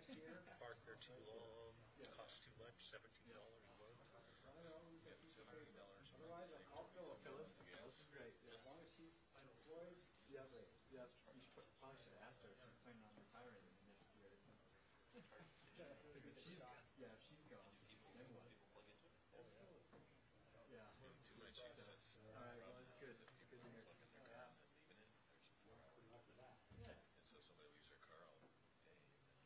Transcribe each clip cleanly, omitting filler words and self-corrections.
Park there too long, costs too much, $17 a month. $17 a month, same for me, Phyllis, yes. Right, yeah. As long as she's employed. Yep, yep. You should probably should ask her if she's planning on retiring in the next year. If she's gone, then what? Yeah. Maybe too much usage. All right, well, it's good. It's good to hear. And so somebody leaves their car all day.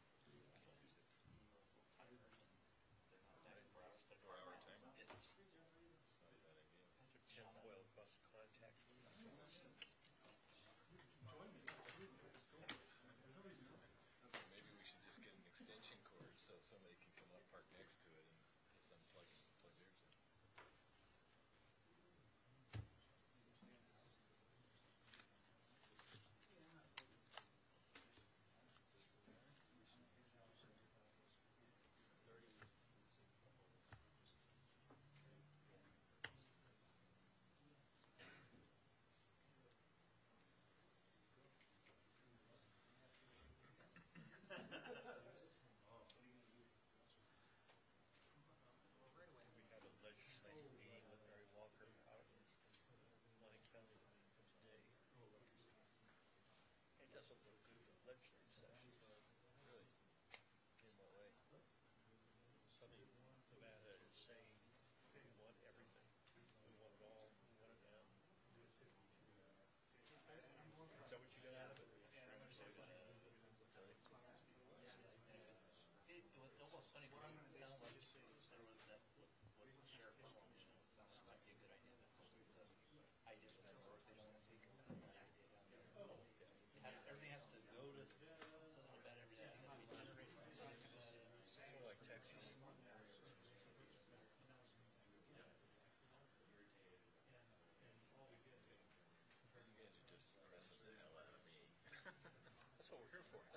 4-hour timer? It's not a bad idea. Tinfoil across the contact. Maybe we should just get an extension cord so somebody can come up, park next to it, and just unplug it and plug theirs in. We had a legislative meeting with Mary Walker out in Lyon County today. It doesn't look good for the legislative session. Really? In what way? Southern Nevada is saying we want everything. We want it all. We want it now. Is that what you got out of it? It was almost funny because it sounded like there was that what the sheriff was on, it sounded like it might be a good idea, but since it's an idea from the north, they don't want to take it. Everything has to go to Southern Nevada, everything has to be generated from Southern Nevada. It's sort of like Texas. You guys are just pressing the hell out of me. That's what we're here for.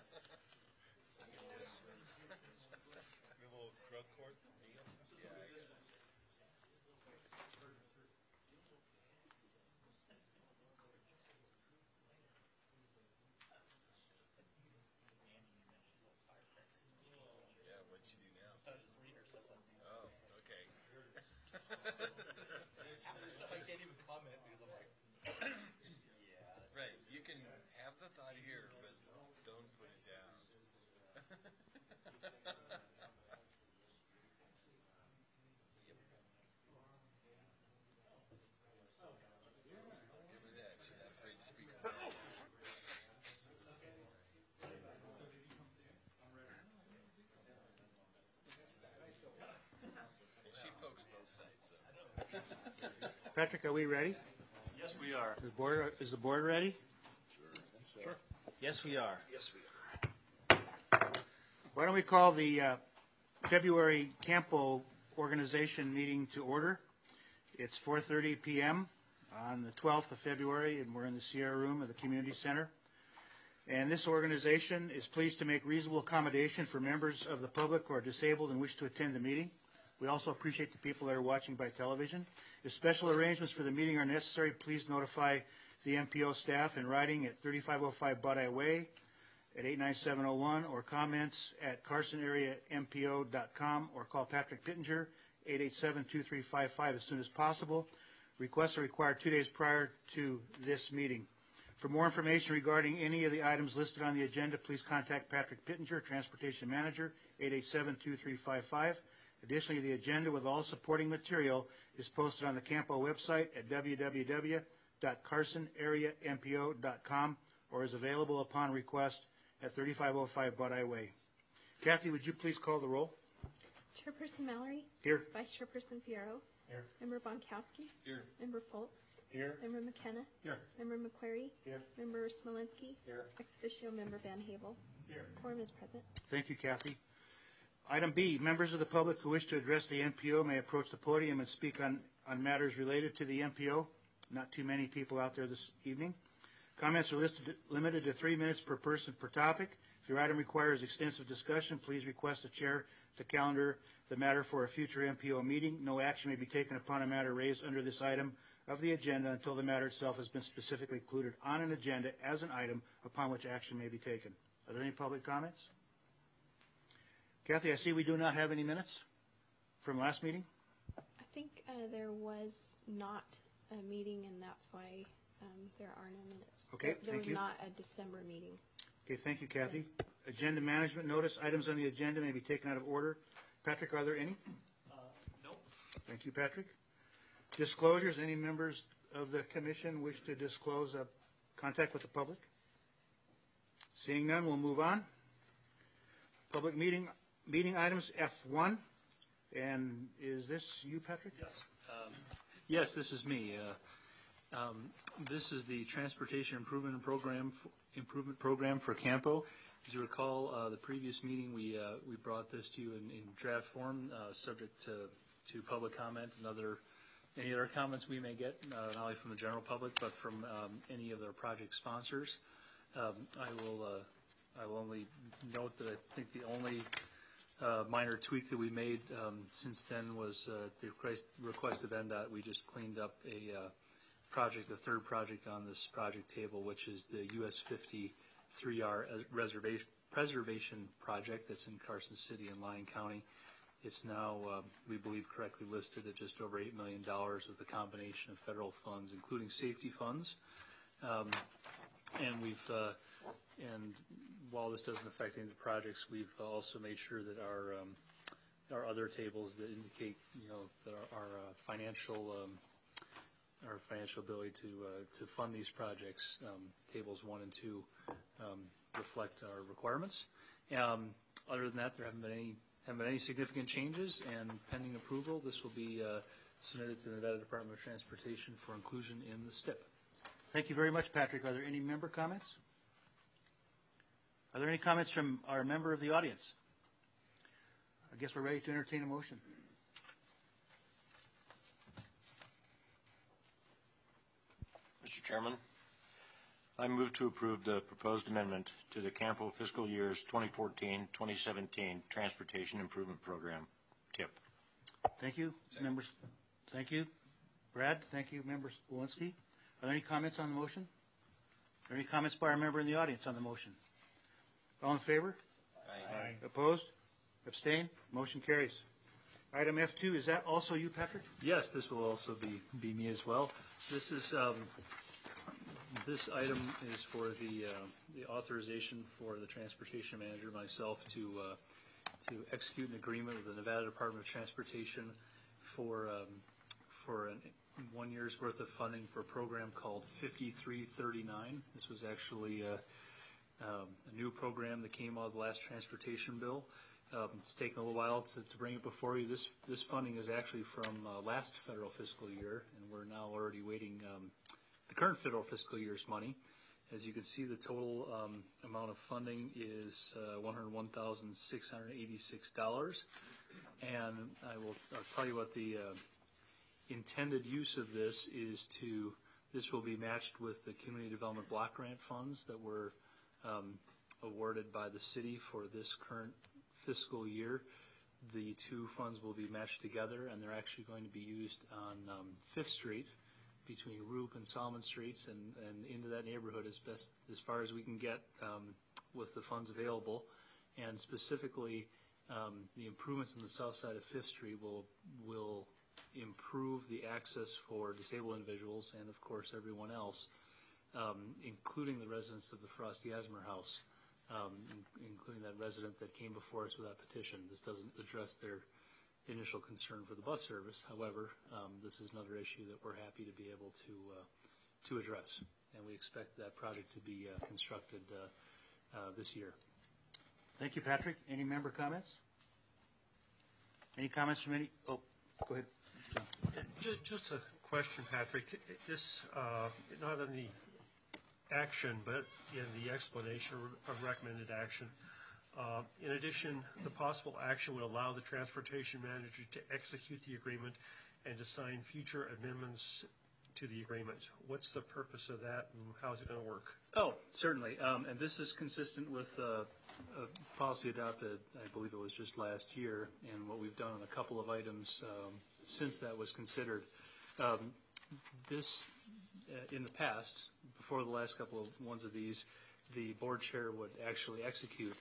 Your little drug court deal. Yeah, I got it. Yeah, what'd she do now? So just read her stuff. Oh, okay. Half of the stuff I can't even comment because I'm like, yeah. Right, you can have the thought here, but don't put it down. Yep. Give her that, she's not afraid to speak her mind. So did you come see it? I'm ready. And she pokes both sides, though. Patrick, are we ready? Yes, we are. Is the board ready? Sure. Yes, we are. Why don't we call the February Campo organization meeting to order? It's 4:30 p.m. on the 12th of February, and we're in the Sierra Room of the Community Center. And this organization is pleased to make reasonable accommodation for members of the public who are disabled and wish to attend the meeting. We also appreciate the people that are watching by television. If special arrangements for the meeting are necessary, please notify the MPO staff in writing at 3505 Butteye Way at 89701 or comments at carsonareampo.com or call Patrick Pittenger 887-2355 as soon as possible. Requests are required 2 days prior to this meeting. For more information regarding any of the items listed on the agenda, please contact Patrick Pittenger, Transportation Manager, 887-2355. Additionally, the agenda with all supporting material is posted on the Campo website at www.carsonareampo.com or is available upon request at 3505 Butteye Way. Kathy, would you please call the roll? Chairperson Mallory. Here. Vice Chairperson Fierro. Here. Member Bonkowski. Here. Member Foltz. Here. Member McKenna. Here. Member McQuarrie. Here. Member Smolinski. Here. Ex officio Member Van Havel. Here. Quorum is present. Thank you, Kathy. Item B, members of the public who wish to address the MPO may approach the podium and speak on matters related to the MPO. Not too many people out there this evening. Comments are limited to 3 minutes per person per topic. If your item requires extensive discussion, please request the chair to calendar the matter for a future MPO meeting. No action may be taken upon a matter raised under this item of the agenda until the matter itself has been specifically included on an agenda as an item upon which action may be taken. Are there any public comments? Kathy, I see we do not have any minutes from last meeting. I think there was not a meeting, and that's why there are no minutes. Okay, There thank was you. not a December meeting. Okay, thank you, Kathy. Agenda management notice, items on the agenda may be taken out of order. Patrick, are there any? Nope. Thank you, Patrick. Disclosures, any members of the commission wish to disclose contact with the public? Seeing none, we'll move on. Public meeting items, F1. And is this you, Patrick? Yes. Yes, this is me. This is the Transportation Improvement Program for Campo. As you recall, the previous meeting we brought this to you in draft form, subject to public comment and any other comments we may get, not only from the general public but from any of their project sponsors. I will only note that I think the only minor tweak that we made since then was the request of NDOT. We just cleaned up the third project on this project table, which is the US 50 3R preservation project that's in Carson City and Lyon County. It's now, we believe, correctly listed at just over $8 million with a combination of federal funds, including safety funds. And while this doesn't affect any of the projects, we've also made sure that our other tables that indicate, that our financial ability to fund these projects, tables 1 and 2, reflect our requirements. Other than that, there haven't been any significant changes, and pending approval, this will be submitted to the Nevada Department of Transportation for inclusion in the STIP. Thank you very much, Patrick. Are there any member comments? Are there any comments from our member of the audience? I guess we're ready to entertain a motion. Mr. Chairman, I move to approve the proposed amendment to the Campo fiscal years 2014-2017 Transportation Improvement Program, TIP. Thank you, members. Thank you, Brad. Thank you, Member Walensky. Are there any comments on the motion? Are there any comments by our member in the audience on the motion? All in favor? Aye. Opposed? Abstain? Motion carries. Item F2, is that also you, Patrick? Yes, this will also be me as well. This is this item is for the authorization for the transportation manager, myself, to execute an agreement with the Nevada Department of Transportation for 1 year's worth of funding for a program called 5339. This was actually a new program that came out of the last transportation bill. It's taken a little while to bring it before you. This funding is actually from last federal fiscal year, and we're now already waiting the current federal fiscal year's money. As you can see, the total amount of funding is $101,686, and I'll tell you what the intended use of this is. This will be matched with the community development block grant funds that were awarded by the city for this current fiscal year. The two funds will be matched together, and they're actually going to be used on 5th Street between Roop and Solomon Streets and into that neighborhood as far as we can get with the funds available. And specifically, the improvements on the south side of 5th Street will improve the access for disabled individuals and, of course, everyone else, including the residents of the Frosty Asmer House, including that resident that came before us with that petition. This doesn't address their initial concern for the bus service. However, this is another issue that we're happy to be able to address, and we expect that project to be constructed this year. Thank you, Patrick. Any member comments? Any comments from any? Oh, go ahead, John. Just a question, Patrick. This, not in the action, but in the explanation of recommended action. In addition, the possible action would allow the transportation manager to execute the agreement and to sign future amendments to the agreement. What's the purpose of that, and how is it going to work? Oh, certainly. And this is consistent with a policy adopted, I believe it was just last year, and what we've done on a couple of items since that was considered. This, in the past, before the last couple of ones of these, the board chair would actually execute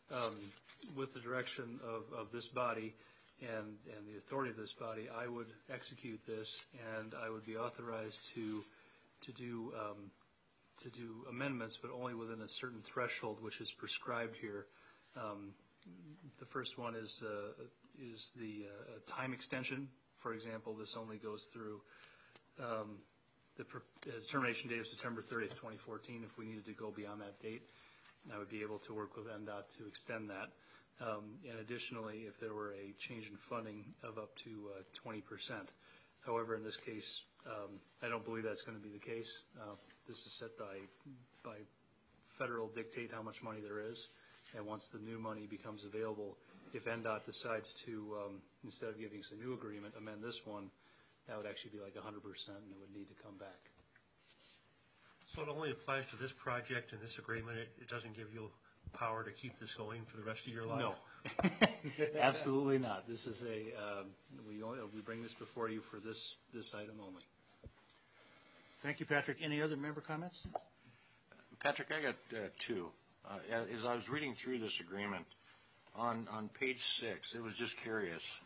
with the direction of this body and the authority of this body, I would execute this, and I would be authorized to do amendments, but only within a certain threshold, which is prescribed here. The first one is the time extension. For example, this only goes through the termination date of September 30th, 2014. If we needed to go beyond that date, I would be able to work with NDOT to extend that. And additionally, if there were a change in funding of up to 20%. However, in this case, I don't believe that's going to be the case. This is set by federal dictate how much money there is. And once the new money becomes available, if NDOT decides to, instead of giving us a new agreement, amend this one, that would actually be like 100%, and it would need to come back. So it only applies to this project and this agreement? It doesn't give you power to keep this going for the rest of your life? No, absolutely not. This is we bring this before you for this item only. Thank you, Patrick. Any other member comments? Patrick, I got two. As I was reading through this agreement, on page 6, it was just curious.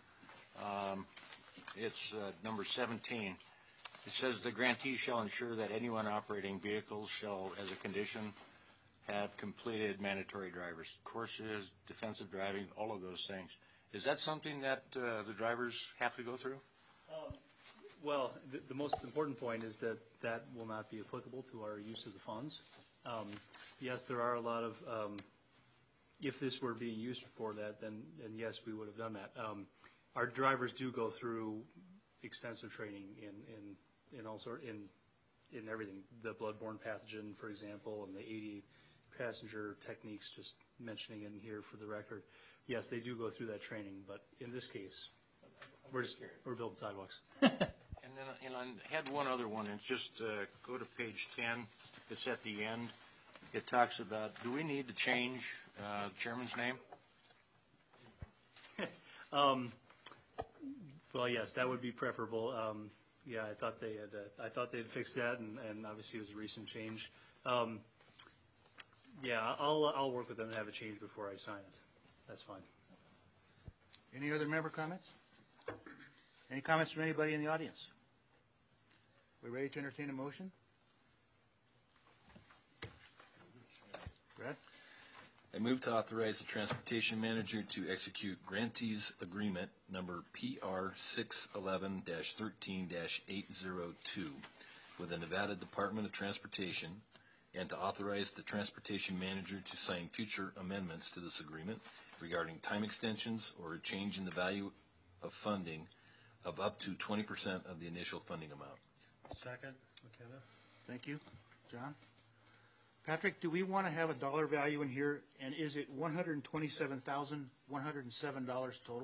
It's number 17. It says the grantee shall ensure that anyone operating vehicles shall, as a condition, have completed mandatory drivers courses, defensive driving, all of those things. Is that something that the drivers have to go through? Well, the most important point is that that will not be applicable to our use of the funds. Yes, there are a lot of, if this were being used for that, then yes, we would have done that. Our drivers do go through extensive training in all sort, in everything. The bloodborne pathogen, for example, and the 80 passenger techniques, just mentioning in here for the record. Yes, they do go through that training, but in this case, we're building sidewalks. And I had one other one, and it's just go to page 10. It's at the end. It talks about, do we need to change the chairman's name? Well, yes, that would be preferable. Yeah, I thought they had fixed that, and obviously it was a recent change. Yeah, I'll work with them and have a change before I sign it. That's fine. Any other member comments? Any comments from anybody in the audience? We ready to entertain a motion? Brad? I move to authorize the transportation manager to execute grantees agreement number PR 611-13-802 with the Nevada Department of Transportation, and to authorize the transportation manager to sign future amendments to this agreement regarding time extensions or a change in the value of funding of up to 20% of the initial funding amount. Second, McKenna. Thank you. John? Patrick, do we want to have a dollar value in here, and is it $127,107 total?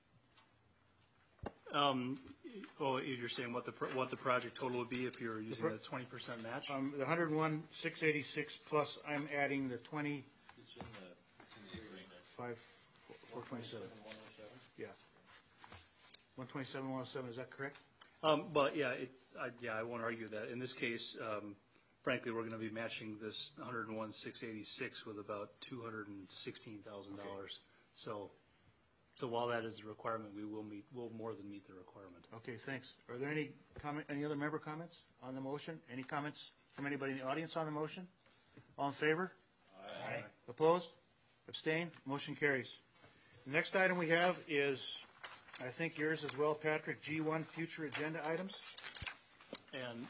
You're saying what the project total would be if you're using the 20% match? The 101,686 plus I'm adding the 20. It's in the agreement. 427. Yeah. 127,107. Is that correct? But yeah, I won't argue that. In this case, frankly, we're going to be matching this 101,686 with about $216,000. So while that is a requirement, we'll more than meet the requirement. Okay, thanks. Are there any other member comments on the motion? Any comments from anybody in the audience on the motion? All in favor? Aye. Opposed? Abstain? Motion carries. The next item we have is, I think yours as well, Patrick, G1, future agenda items. And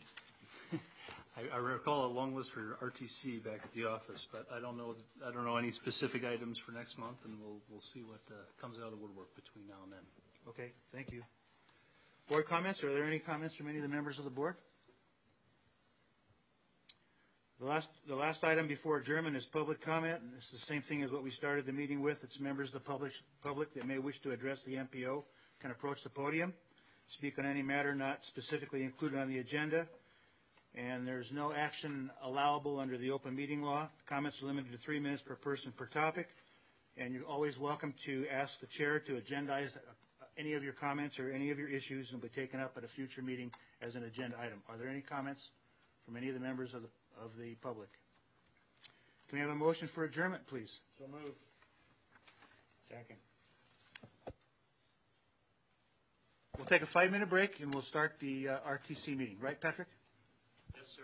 I recall a long list for RTC back at the office, but I don't know any specific items for next month, and we'll see what comes out of the woodwork between now and then. Okay, thank you. Board comments? Are there any comments from any of the members of the board? The last item before adjournment is public comment, and it's the same thing as what we started the meeting with. It's members of the public that may wish to address the MPO can approach the podium, speak on any matter not specifically included on the agenda, and there's no action allowable under the open meeting law. Comments are limited to 3 minutes per person per topic, and you're always welcome to ask the chair to agendize any of your comments or any of your issues, and will be taken up at a future meeting as an agenda item. Are there any comments from any of the members of the public? Can we have a motion for adjournment, please? So moved. Second. We'll take a 5-minute break and we'll start the RTC meeting. Right, Patrick? Yes, sir.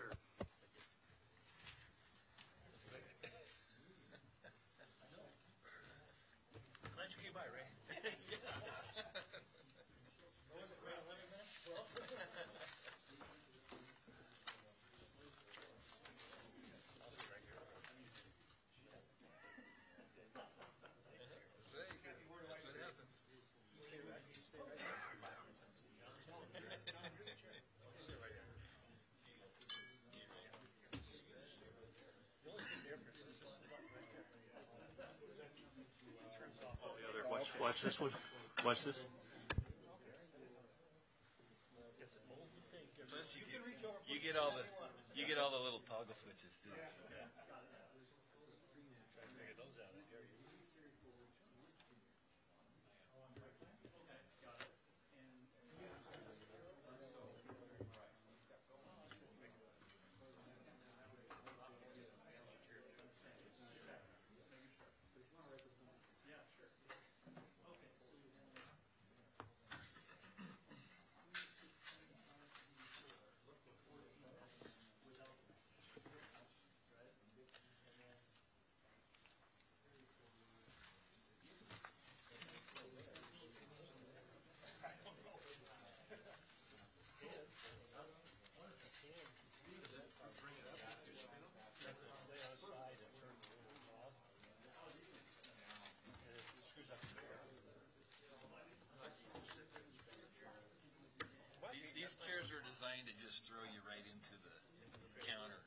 Glad you came by, Ray. Watch this one. Watch this. Plus, you get all the little toggle switches too. These chairs are designed to just throw you right into the counter.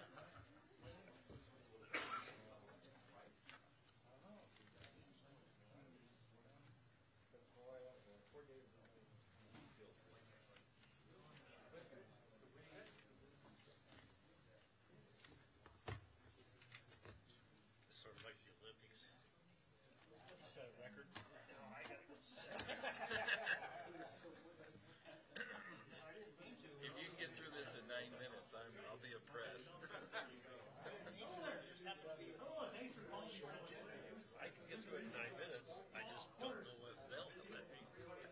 Sort of like the Olympics. Set a record. Oh, I gotta go. If you can get through this in 9 minutes, I'll be impressed. I can get through it in 9 minutes. I just don't know what they'll let me.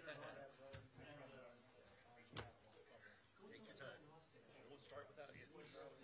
Take your time. We'll start without you.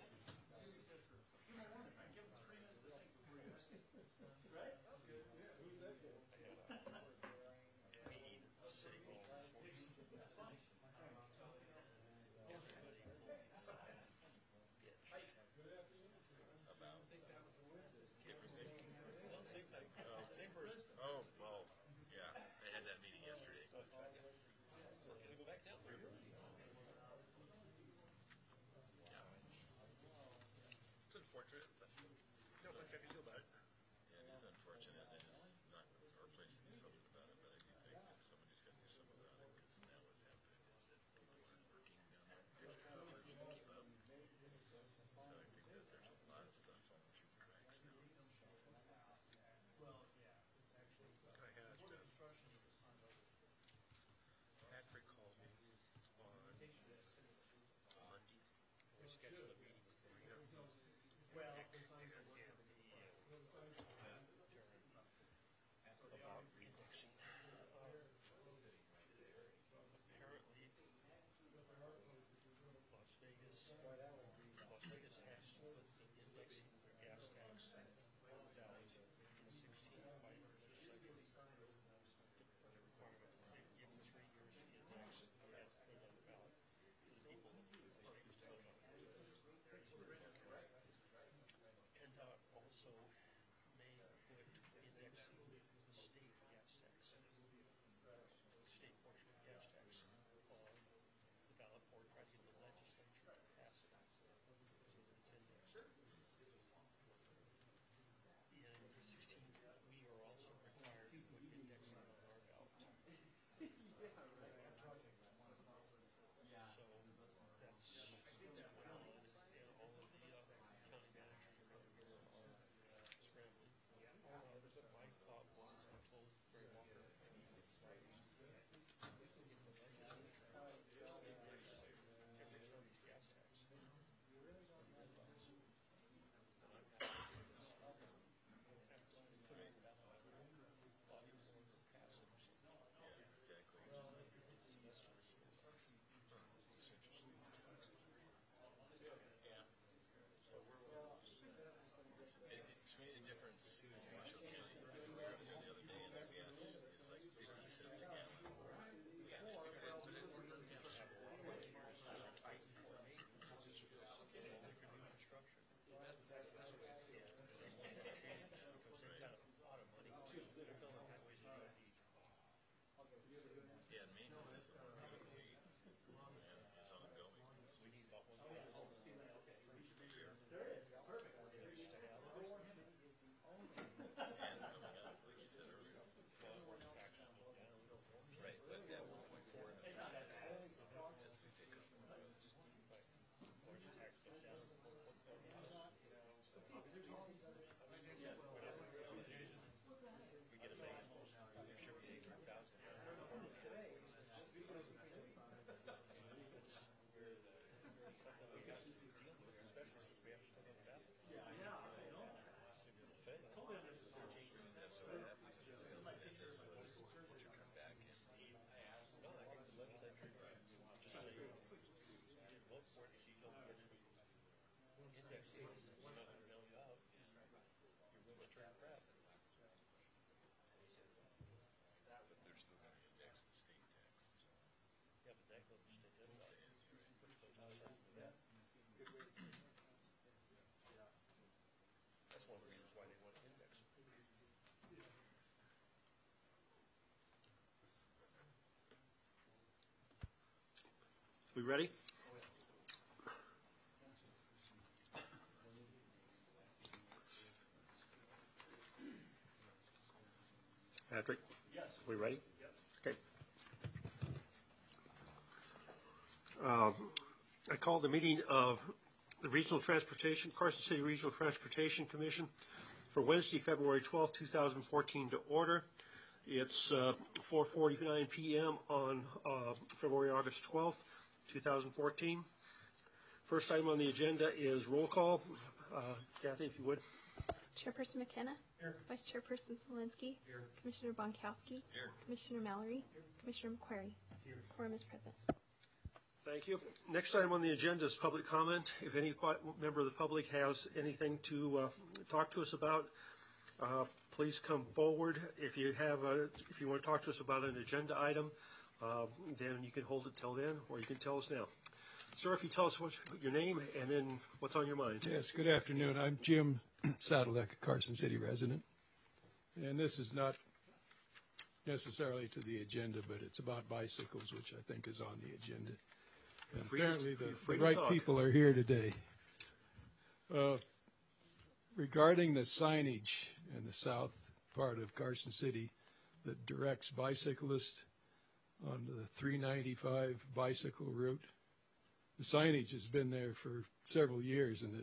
Same person. Oh, well, yeah. I had that meeting yesterday. We're gonna go back down there. It's unfortunate, but Not much I can do about it. yeah, it is unfortunate, and it's not our place to do something about it. But I do think that somebody's got to do something about it because now what's happening is that people aren't working extra hours to keep up. So I think that there's a lot of stuff falling through the cracks now. I had Patrick called me on Monday. We scheduled a meeting for him. About remixing. Apparently, Las Vegas has to put the indexing of their gas tax down to 16 by December. The requirement for it, given 3 years to index, they have to put it on the ballot. The people, the state was voting on it. That's one of the reasons why they want to index. We ready? Patrick? Yes. We ready? Yes. Okay. I call the meeting of the Carson City Regional Transportation Commission for Wednesday, February 12th, 2014 to order. It's 4:49 p.m. on August 12th, 2014. First item on the agenda is roll call. Kathy, if you would. Chairperson McKenna. Here. Vice Chairperson Smolinski. Here. Commissioner Bonkowski. Here. Commissioner Mallory. Commissioner McQuarrie. Quorum is present. Thank you. Next item on the agenda is public comment. If any member of the public has anything to talk to us about, please come forward. If you want to talk to us about an agenda item, then you can hold it till then, or you can tell us now. Sir, if you tell us your name and then what's on your mind. Yes, good afternoon. I'm Jim Sadalek, a Carson City resident. And this is not necessarily to the agenda, but it's about bicycles, which I think is on the agenda. And apparently the right people are here today. Regarding the signage in the south part of Carson City that directs bicyclists on the 395 bicycle route, the signage has been there for several years, and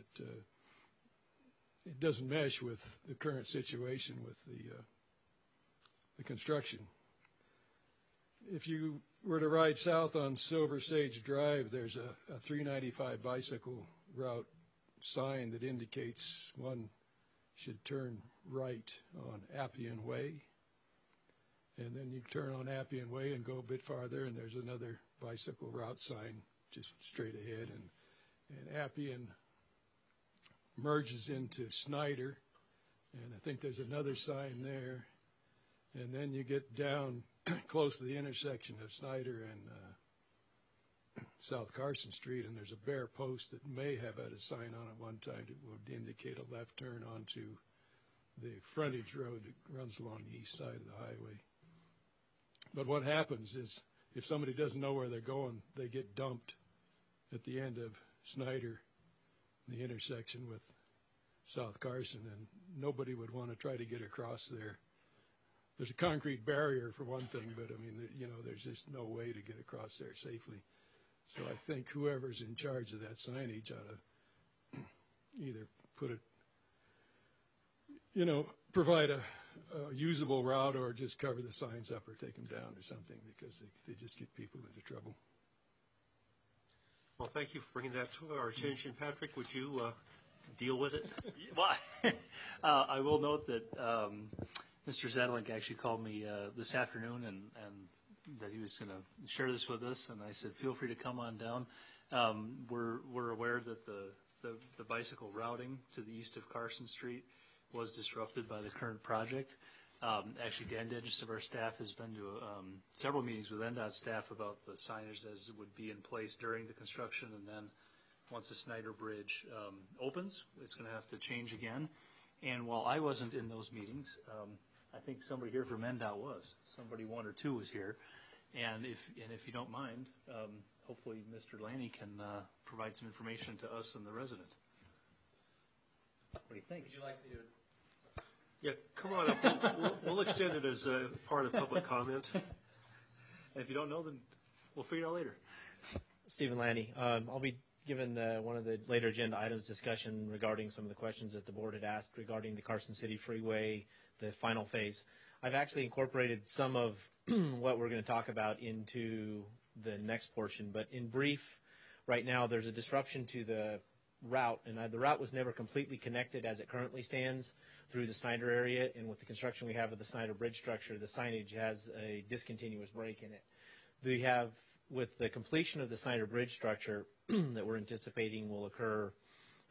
it doesn't mesh with the current situation with the construction. If you were to ride south on Silver Sage Drive, there's a 395 bicycle route sign that indicates one should turn right on Appian Way. And then you turn on Appian Way and go a bit farther, and there's another bicycle route sign just straight ahead. And Appian merges into Snyder, and I think there's another sign there. And then you get down close to the intersection of Snyder and South Carson Street, and there's a bare post that may have had a sign on it one time that would indicate a left turn onto the frontage road that runs along the east side of the highway. But what happens is if somebody doesn't know where they're going, they get dumped at the end of Snyder, the intersection with South Carson, and nobody would want to try to get across there. There's a concrete barrier for one thing, but I mean, there's just no way to get across there safely. So I think whoever's in charge of that signage ought to either put it, provide a usable route, or just cover the signs up or take them down or something, because they just get people into trouble. Well, thank you for bringing that to our attention. Patrick, would you deal with it? Well, I will note that Mr. Zadlink actually called me this afternoon and that he was going to share this with us, and I said, feel free to come on down. We're aware that the bicycle routing to the east of Carson Street was disrupted by the current project. Actually, Dan Digis of our staff has been to several meetings with NDOT staff about the signage as it would be in place during the construction, and then once the Snyder Bridge opens, it's going to have to change again. And while I wasn't in those meetings, I think somebody here from NDOT was. Somebody, one or two, was here. And if you don't mind, hopefully Mr. Laney can provide some information to us and the resident. What do you think? Would you like me to? Yeah, come on up. We'll extend it as a part of public comment. And if you don't know, then we'll figure it out later. Stephen Lanny. I'll be given one of the later agenda items discussion regarding some of the questions that the board had asked regarding the Carson City Freeway, the final phase. I've actually incorporated some of what we're going to talk about into the next portion, but in brief, right now there's a disruption to the route, and the route was never completely connected as it currently stands through the Snyder area, and with the construction we have of the Snyder Bridge structure, the signage has a discontinuous break in it. We have, with the completion of the Snyder Bridge structure that we're anticipating will occur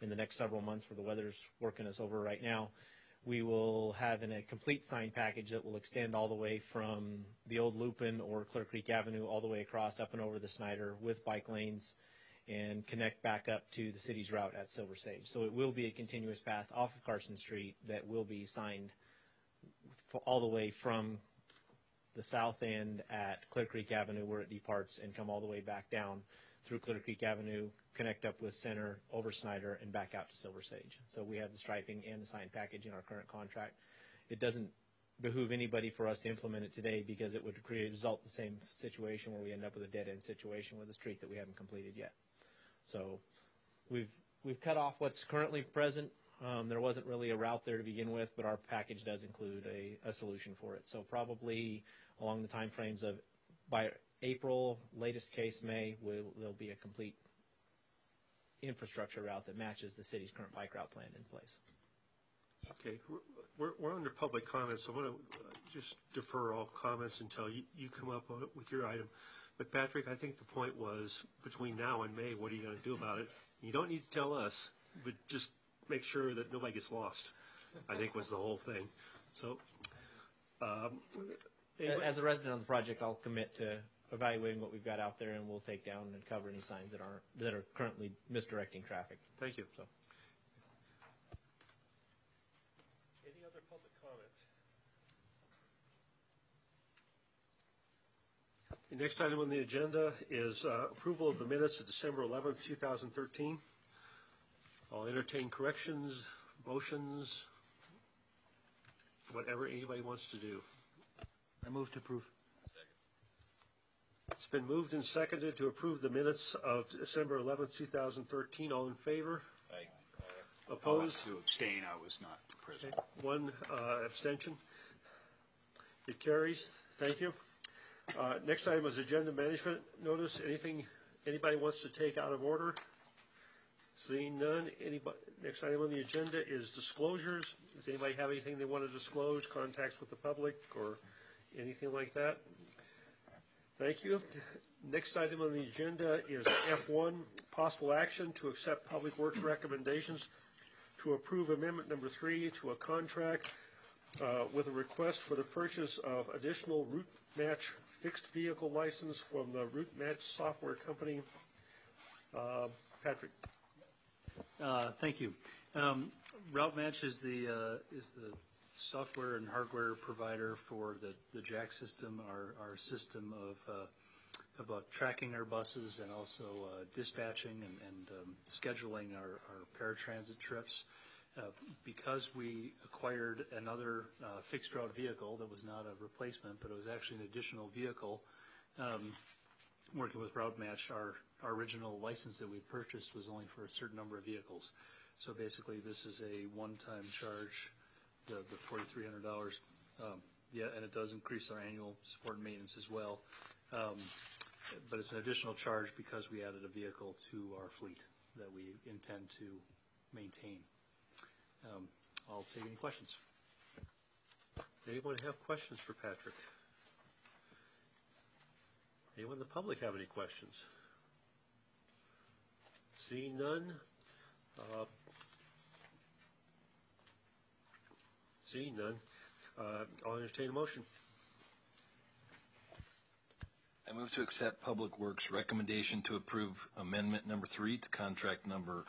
in the next several months where the weather's working us over right now, we will have a complete sign package that will extend all the way from the old Lupin or Clear Creek Avenue all the way across up and over the Snyder with bike lanes and connect back up to the city's route at Silver Sage. So it will be a continuous path off of Carson Street that will be signed all the way from the south end at Clear Creek Avenue where it departs and come all the way back down through Clear Creek Avenue, connect up with Center, over Snyder, and back out to Silver Sage. So we have the striping and the sign package in our current contract. It doesn't behoove anybody for us to implement it today because it would result in the same situation where we end up with a dead-end situation with a street that we haven't completed yet. So we've cut off what's currently present. There wasn't really a route there to begin with, but our package does include a solution for it. So probably along the time frames of by April, latest case May, there'll be a complete infrastructure route that matches the city's current bike route plan in place. Okay, we're under public comments, so I'm going to just defer all comments until you come up with your item. But Patrick, I think the point was between now and May, what are you going to do about it? You don't need to tell us, but just make sure that nobody gets lost, I think was the whole thing. So, as a resident of the project, I'll commit to evaluating what we've got out there, and we'll take down and cover any signs that are currently misdirecting traffic. Thank you. So, any other public comment? The next item on the agenda is approval of the minutes of December 11th, 2013. I'll entertain corrections, motions, whatever anybody wants to do. I move to approve. It's been moved and seconded to approve the minutes of December 11th, 2013. All in favor? Aye. Opposed? To abstain, I was not present. Okay. One abstention. It carries. Thank you. Next item is agenda management notice. Anything anybody wants to take out of order? Seeing none. Next item on the agenda is disclosures. Does anybody have anything they want to disclose, contacts with the public or anything like that? Thank you. Next item on the agenda is F1, possible action to accept Public Works recommendations to approve amendment number 3 to a contract with a request for the purchase of additional Route Match fixed vehicle license from the Route Match software company. Patrick. Thank you. Route Match is the software and hardware provider for the Jack system, our system of about tracking our buses and also dispatching and scheduling our paratransit trips. Because we acquired another fixed route vehicle that was not a replacement, but it was actually an additional vehicle, working with Route Match, our original license that we purchased was only for a certain number of vehicles. So basically this is a one-time charge, the $4,300, yeah, and it does increase our annual support and maintenance as well. But it's an additional charge because we added a vehicle to our fleet that we intend to maintain. I'll take any questions. Anyone have questions for Patrick? Anyone in the public have any questions? Seeing none. Seeing none. I'll entertain a motion. I move to accept Public Works' recommendation to approve amendment number 3 to contract number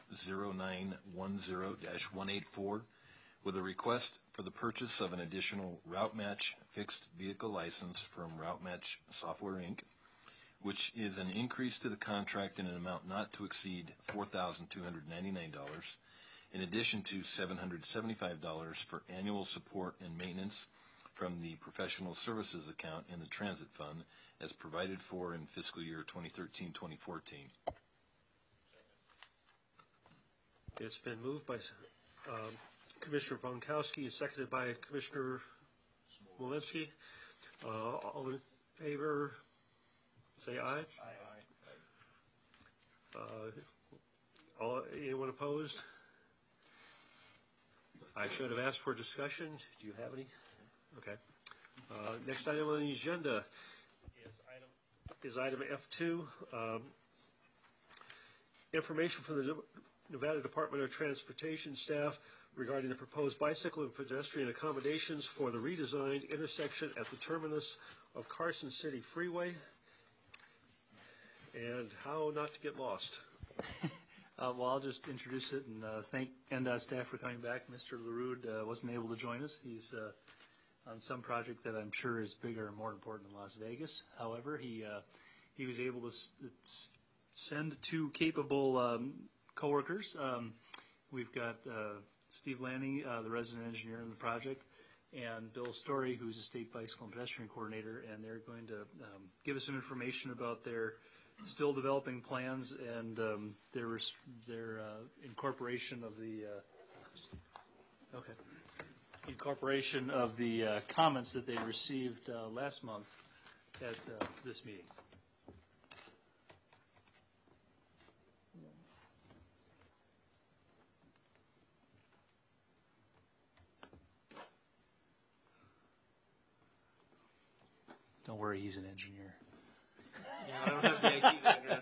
0910-184 with a request for the purchase of an additional Route Match fixed vehicle license from Route Match Software, Inc., which is an increase to the contract in an amount not to exceed $4,299, in addition to $775 for annual support and maintenance from the professional services account in the transit fund as provided for in fiscal year 2013-2014. It's been moved by Commissioner Bonkowski and seconded by Commissioner Walensky. All in favor, say aye. Aye. Anyone opposed? I should have asked for discussion. Do you have any? Okay. Next item on the agenda is item F2. Information from the Nevada Department of Transportation staff regarding the proposed bicycle and pedestrian accommodations for the redesigned intersection at the terminus of Carson City Freeway, and how not to get lost. Well, I'll just introduce it and thank NDOT staff for coming back. Mr. LaRue wasn't able to join us. He's on some project that I'm sure is bigger and more important than Las Vegas. However, he was able to send two capable coworkers. We've got Steve Lanning, the resident engineer in the project, and Bill Story, who's a state bicycle and pedestrian coordinator, and they're going to give us some information about their still developing plans and their incorporation of the comments that they received last month at this meeting. Don't worry, he's an engineer. Yeah, I don't have the IT background.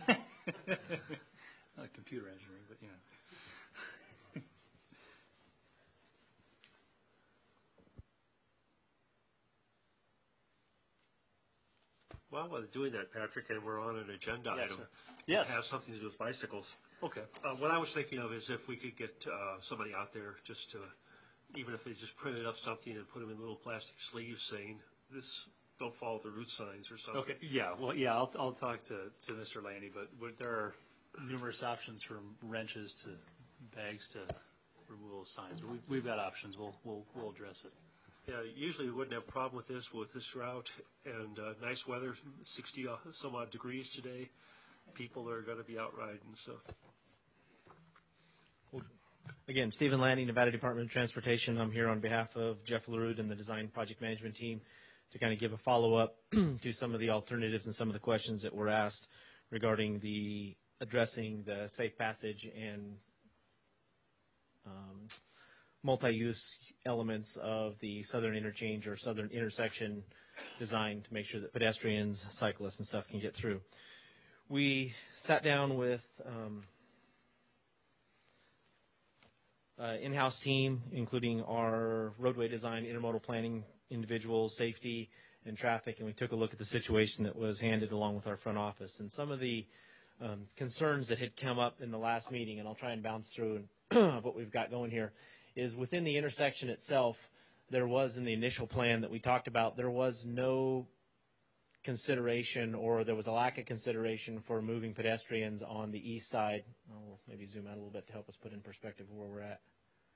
Not computer engineering, but you know. While we're doing that, Patrick, and we're on an agenda Yes, item, sir. Yes. it has something to do with bicycles. Okay. What I was thinking of is if we could get somebody out there just to, even if they just printed up something and put them in little plastic sleeves saying, this, don't follow the route signs or something. Okay. Yeah. Well, yeah. I'll talk to Mr. Laney, but there are numerous options from wrenches to bags to removal signs. We've got options. We'll address it. Yeah, usually we wouldn't have a problem with this route, and nice weather, 60 some odd degrees today. People are going to be out riding, so. Again, Stephen Lanning, Nevada Department of Transportation. I'm here on behalf of Jeff LaRue and the Design Project Management Team to kind of give a follow-up to some of the alternatives and some of the questions that were asked regarding the addressing the safe passage and multi-use elements of the southern interchange or southern intersection design to make sure that pedestrians, cyclists, and stuff can get through. We sat down with in-house team, including our roadway design, intermodal planning individuals, safety, and traffic, and we took a look at the situation that was handed along with our front office. And some of the concerns that had come up in the last meeting, and I'll try and bounce through what we've got going here, is within the intersection itself, there was in the initial plan that we talked about, there was no consideration, or there was a lack of consideration for moving pedestrians on the east side. I'll maybe zoom out a little bit to help us put in perspective where we're at.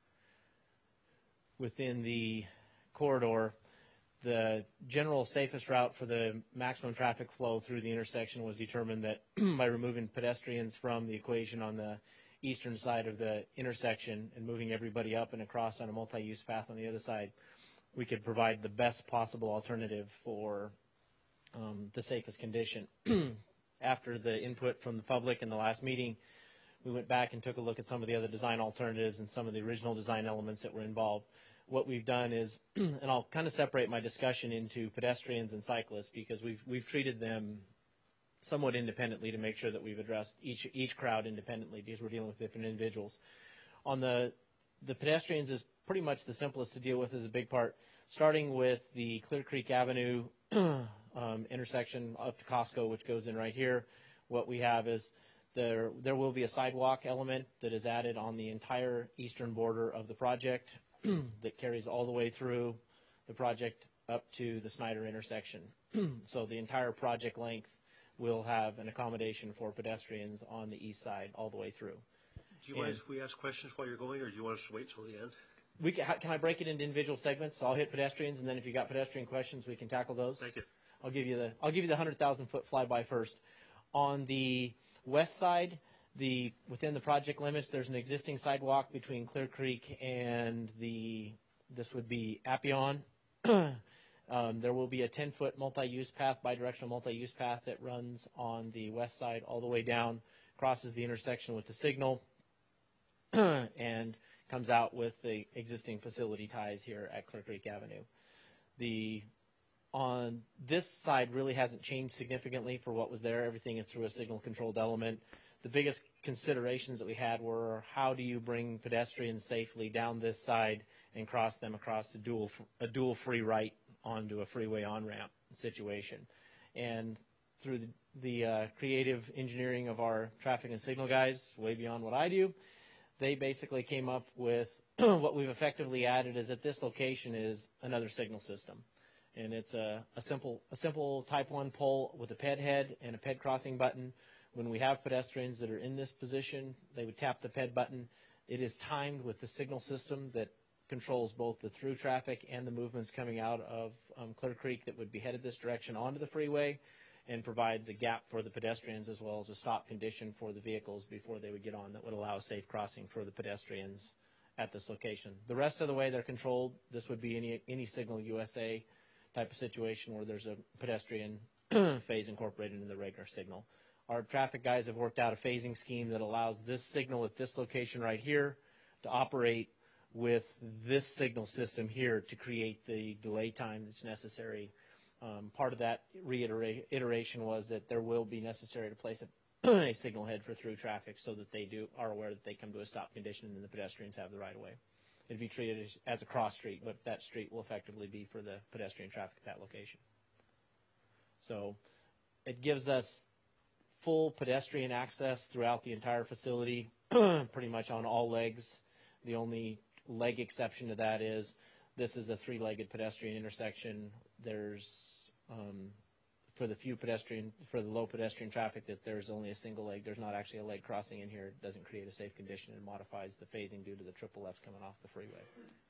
Within the corridor, the general safest route for the maximum traffic flow through the intersection was determined that by removing pedestrians from the equation on the eastern side of the intersection and moving everybody up and across on a multi-use path on the other side, we could provide the best possible alternative for the safest condition. After the input from the public in the last meeting, we went back and took a look at some of the other design alternatives and some of the original design elements that were involved. What we've done is, and I'll kind of separate my discussion into pedestrians and cyclists because we've treated them somewhat independently to make sure that we've addressed each crowd independently because we're dealing with different individuals. On the pedestrians is pretty much the simplest to deal with as a big part, starting with the Clear Creek Avenue intersection up to Costco, which goes in right here. What we have is there will be a sidewalk element that is added on the entire eastern border of the project that carries all the way through the project up to the Snyder intersection. So the entire project length will have an accommodation for pedestrians on the east side all the way through. Do you mind if we ask questions while you're going, or do you want us to wait till the end? Can I break it into individual segments? So I'll hit pedestrians, and then if you got pedestrian questions, we can tackle those. Thank you. I'll give you the 100,000-foot flyby first. On the west side, within the project limits, there's an existing sidewalk between Clear Creek and this would be Appion. There will be a 10-foot multi-use path, bidirectional multi-use path that runs on the west side all the way down, crosses the intersection with the signal, and comes out with the existing facility ties here at Clear Creek Avenue. On this side really hasn't changed significantly for what was there. Everything is through a signal-controlled element. The biggest considerations that we had were, how do you bring pedestrians safely down this side and cross them across a dual free right onto a freeway on-ramp situation. And through the creative engineering of our traffic and signal guys, way beyond what I do, they basically came up with what we've effectively added is at this location is another signal system. And it's a simple type 1 pole with a ped head and a ped crossing button. When we have pedestrians that are in this position, they would tap the ped button. It is timed with the signal system that controls both the through traffic and the movements coming out of Clear Creek that would be headed this direction onto the freeway, and provides a gap for the pedestrians as well as a stop condition for the vehicles before they would get on that would allow safe crossing for the pedestrians at this location. The rest of the way they're controlled, this would be any Signal USA type of situation where there's a pedestrian phase incorporated in the regular signal. Our traffic guys have worked out a phasing scheme that allows this signal at this location right here to operate with this signal system here to create the delay time that's necessary. Part of that iteration was that there will be necessary to place a signal head for through traffic so that they are aware that they come to a stop condition and the pedestrians have the right of way. It'd be treated as a cross street, but that street will effectively be for the pedestrian traffic at that location. So it gives us full pedestrian access throughout the entire facility, pretty much on all legs. The only leg exception to that is this is a three-legged pedestrian intersection. There's for the low pedestrian traffic that there's only a single leg. There's not actually a leg crossing in here. It doesn't create a safe condition and modifies the phasing due to the triple lefts coming off the freeway.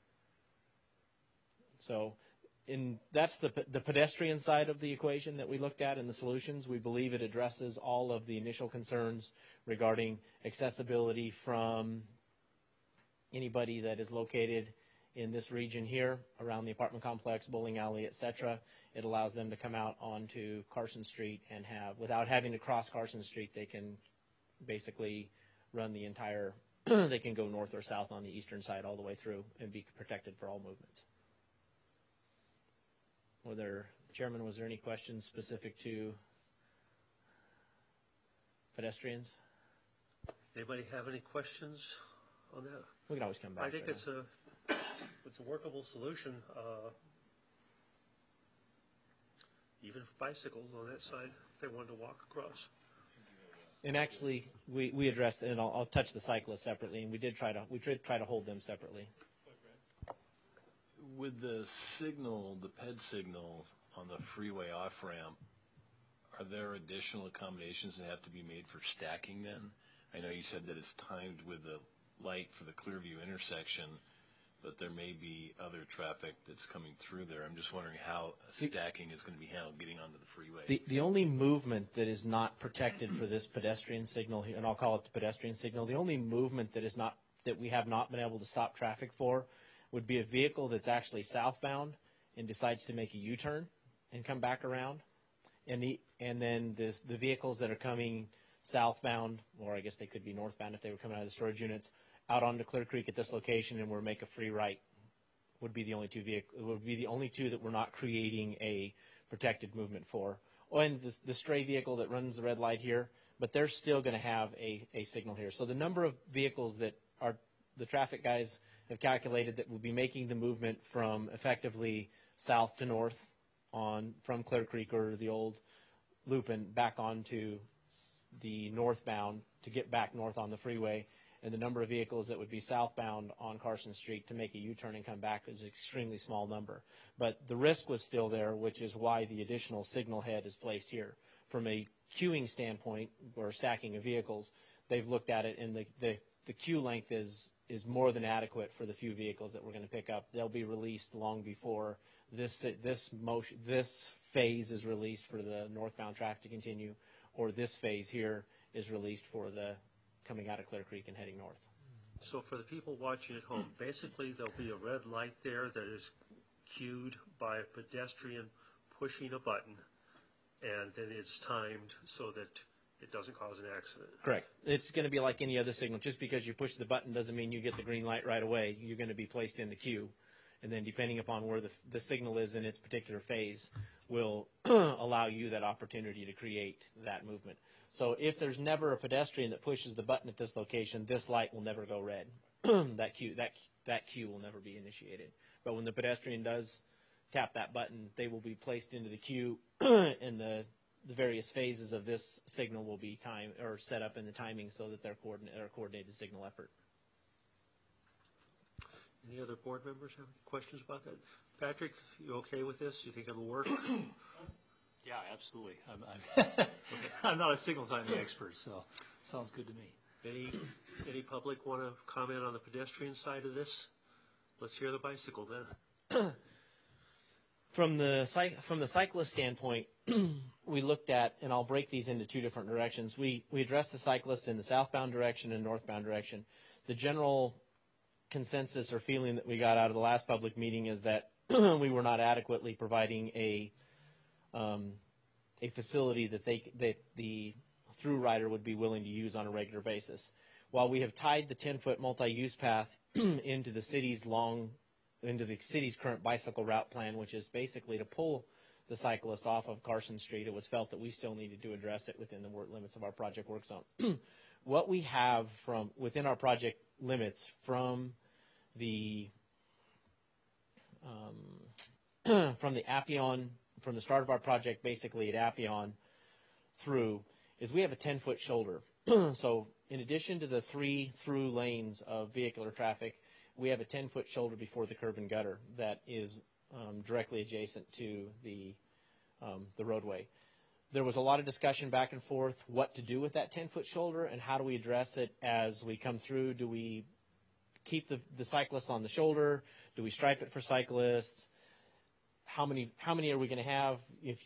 So that's the pedestrian side of the equation that we looked at in the solutions. We believe it addresses all of the initial concerns regarding accessibility from anybody that is located in this region here around the apartment complex, bowling alley, etc. It allows them to come out onto Carson Street and without having to cross Carson Street, they can basically run the entire, they can go north or south on the eastern side all the way through and be protected for all movements. Chairman, was there any questions specific to pedestrians? Anybody have any questions on that? We can always come back. I think it's a workable solution, even for bicycles on that side, if they wanted to walk across. And actually, we addressed, and I'll touch the cyclists separately, and we did try to hold them separately. With the signal, the PED signal on the freeway off-ramp, are there additional accommodations that have to be made for stacking then? I know you said that it's timed with the light for the Clearview intersection, but there may be other traffic that's coming through there. I'm just wondering how stacking is going to be handled getting onto the freeway. The only movement that is not protected for this pedestrian signal here, and I'll call it the pedestrian signal, the only movement that we have not been able to stop traffic for would be a vehicle that's actually southbound and decides to make a U-turn and come back around. And then the vehicles that are coming southbound, or I guess they could be northbound if they were coming out of the storage units, out onto Clear Creek at this location and make a free right would be the only two that we're not creating a protected movement for. Oh, and the stray vehicle that runs the red light here, but they're still going to have a signal here. So the number of vehicles that the traffic guys have calculated that will be making the movement from effectively south to north from Clear Creek or the old loop and back onto the northbound to get back north on the freeway, and the number of vehicles that would be southbound on Carson Street to make a U-turn and come back is an extremely small number. But the risk was still there, which is why the additional signal head is placed here. From a queuing standpoint, or stacking of vehicles, they've looked at it, and the queue length is more than adequate for the few vehicles that we're going to pick up. They'll be released long before this phase is released for the northbound traffic to continue, or this phase here is released for the coming out of Clear Creek and heading north. So for the people watching at home, basically there'll be a red light there that is cued by a pedestrian pushing a button, and then it's timed so that it doesn't cause an accident. Correct. It's going to be like any other signal. Just because you push the button doesn't mean you get the green light right away. You're going to be placed in the queue, and then depending upon where the signal is in its particular phase, will allow you that opportunity to create that movement. So if there's never a pedestrian that pushes the button at this location, this light will never go red. that queue will never be initiated. But when the pedestrian does tap that button, they will be placed into the queue, and the various phases of this signal will be set up in the timing so that they're a coordinated signal effort. Any other board members have any questions about that? Patrick, you okay with this? You think it'll work? Yeah, absolutely. I'm not a signal timing expert, so sounds good to me. Any public want to comment on the pedestrian side of this? Let's hear the bicycle then. From the cyclist standpoint, we looked at, and I'll break these into two different directions. We addressed the cyclist in the southbound direction and northbound direction. The general consensus or feeling that we got out of the last public meeting is that we were not adequately providing a facility that the through rider would be willing to use on a regular basis. While we have tied the 10-foot multi-use path into the city's current bicycle route plan, which is basically to pull the cyclist off of Carson Street, it was felt that we still needed to address it within the limits of our project work zone. What we have from within our project limits from the Appion, from the start of our project basically at Appion through, is we have a 10-foot shoulder. So in addition to the 3 through lanes of vehicular traffic, we have a 10-foot shoulder before the curb and gutter that is directly adjacent to the roadway. There was a lot of discussion back and forth what to do with that 10-foot shoulder and how do we address it as we come through. Do we keep the cyclist on the shoulder? Do we stripe it for cyclists? How many are we going to have?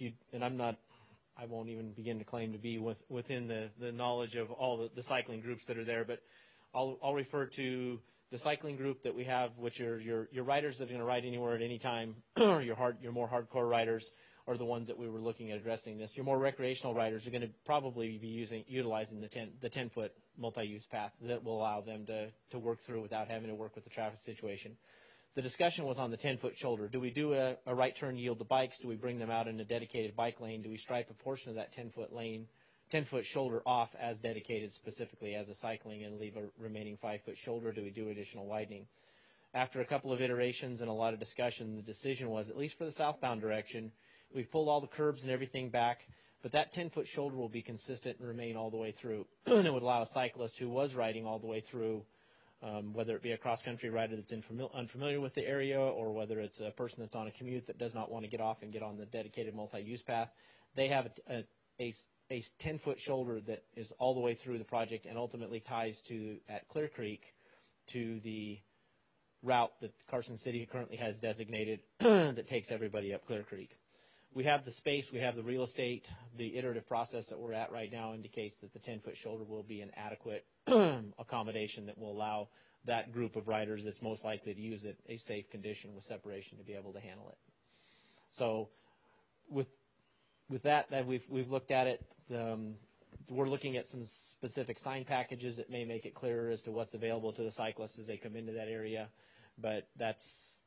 I won't even begin to claim to be within the knowledge of all the cycling groups that are there, but I'll refer to the cycling group that we have, which are your riders that are going to ride anywhere at any time, or your more hardcore riders are the ones that we were looking at addressing this. Your more recreational riders are going to probably be utilizing the 10-foot multi-use path that will allow them to work through without having to work with the traffic situation. The discussion was on the 10-foot shoulder. Do we do a right turn yield to bikes? Do we bring them out in a dedicated bike lane? Do we stripe a portion of that 10-foot shoulder off as dedicated specifically as a cycling and leave a remaining 5-foot shoulder? Do we do additional widening? After a couple of iterations and a lot of discussion, the decision was, at least for the southbound direction, we've pulled all the curbs and everything back, but that 10-foot shoulder will be consistent and remain all the way through. And it would allow a cyclist who was riding all the way through, whether it be a cross-country rider that's unfamiliar with the area or whether it's a person that's on a commute that does not want to get off and get on the dedicated multi-use path, they have a 10-foot shoulder that is all the way through the project and ultimately ties at Clear Creek to the route that Carson City currently has designated that takes everybody up Clear Creek. We have the space, we have the real estate. The iterative process that we're at right now indicates that the 10-foot shoulder will be an adequate accommodation that will allow that group of riders that's most likely to use it a safe condition with separation to be able to handle it. So with that we've looked at it. We're looking at some specific sign packages that may make it clearer as to what's available to the cyclists as they come into that area, but that's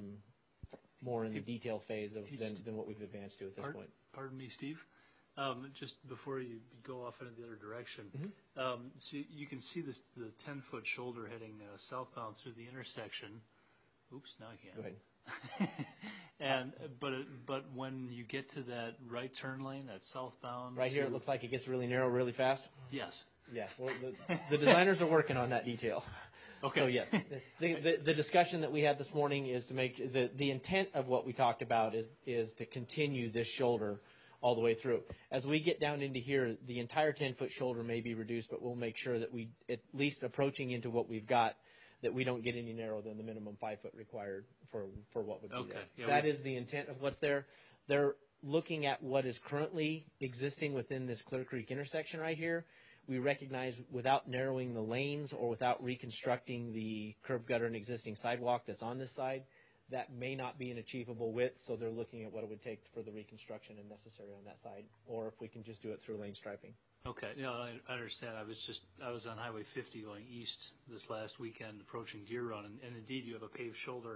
more in the detail phase than what we've advanced to at this point. Pardon me, Steve. Just before you go off into the other direction, so you can see the 10-foot shoulder heading southbound through the intersection. Oops, now I can't. Go ahead. But when you get to that right turn lane, that southbound. Right here, it looks like it gets really narrow really fast. Yes. Yeah. Well, the designers are working on that detail. Okay. So yes, the discussion that we had this morning is to make the intent of what we talked about is to continue this shoulder all the way through. As we get down into here, the entire 10-foot shoulder may be reduced, but we'll make sure that we, at least approaching into what we've got, that we don't get any narrower than the minimum 5-foot required for what would be there. Yeah, that is the intent of what's there. They're looking at what is currently existing within this Clear Creek intersection right here. We recognize without narrowing the lanes or without reconstructing the curb gutter and existing sidewalk that's on this side, that may not be an achievable width, so they're looking at what it would take for the reconstruction and necessary on that side, or if we can just do it through lane striping. Okay, I understand. I was on Highway 50 going east this last weekend, approaching Deer Run, and indeed you have a paved shoulder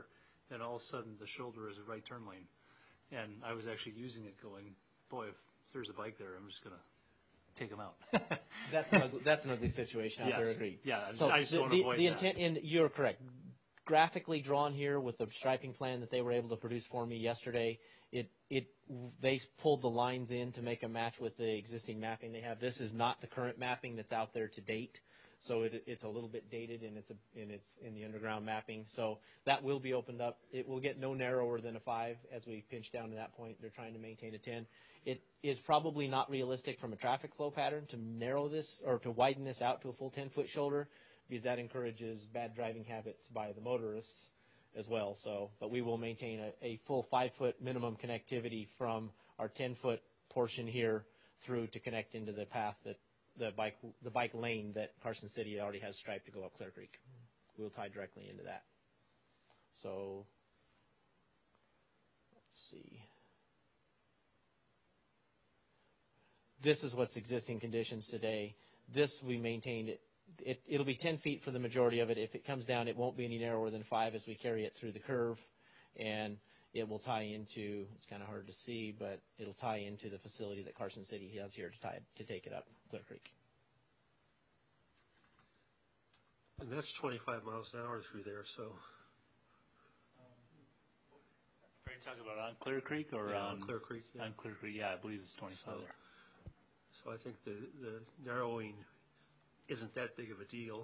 and all of a sudden the shoulder is a right turn lane. And I was actually using it going, boy, if there's a bike there, I'm just going to take him out. That's an ugly situation out there, agreed. Yeah, So I just want to avoid the that. intent, and you're correct, graphically drawn here with the striping plan that they were able to produce for me yesterday, they pulled the lines in to make a match with the existing mapping they have. This is not the current mapping that's out there to date, so it's a little bit dated, and it's in the underground mapping. So that will be opened up. It will get no narrower than a 5 as we pinch down to that point. They're trying to maintain a 10. It is probably not realistic from a traffic flow pattern to narrow this or to widen this out to a full 10-foot shoulder, because that encourages bad driving habits by the motorists as well. So, but we will maintain a full 5-foot minimum connectivity from our 10-foot portion here through to connect into the path that the bike lane that Carson City already has striped to go up Clear Creek. We'll tie directly into that. So, let's see. This is what's existing conditions today. This we maintained. It'll be 10 feet for the majority of it. If it comes down, it won't be any narrower than 5 as we carry it through the curve, and it will tie into, it's kind of hard to see, but it'll tie into the facility that Carson City has here to take it up Clear Creek. And that's 25 miles an hour through there, so. Are you talking about on Clear Creek or Yeah, on Clear Creek, yeah. On Clear Creek, yeah, I believe it's 25 there. So I think the narrowing isn't that big of a deal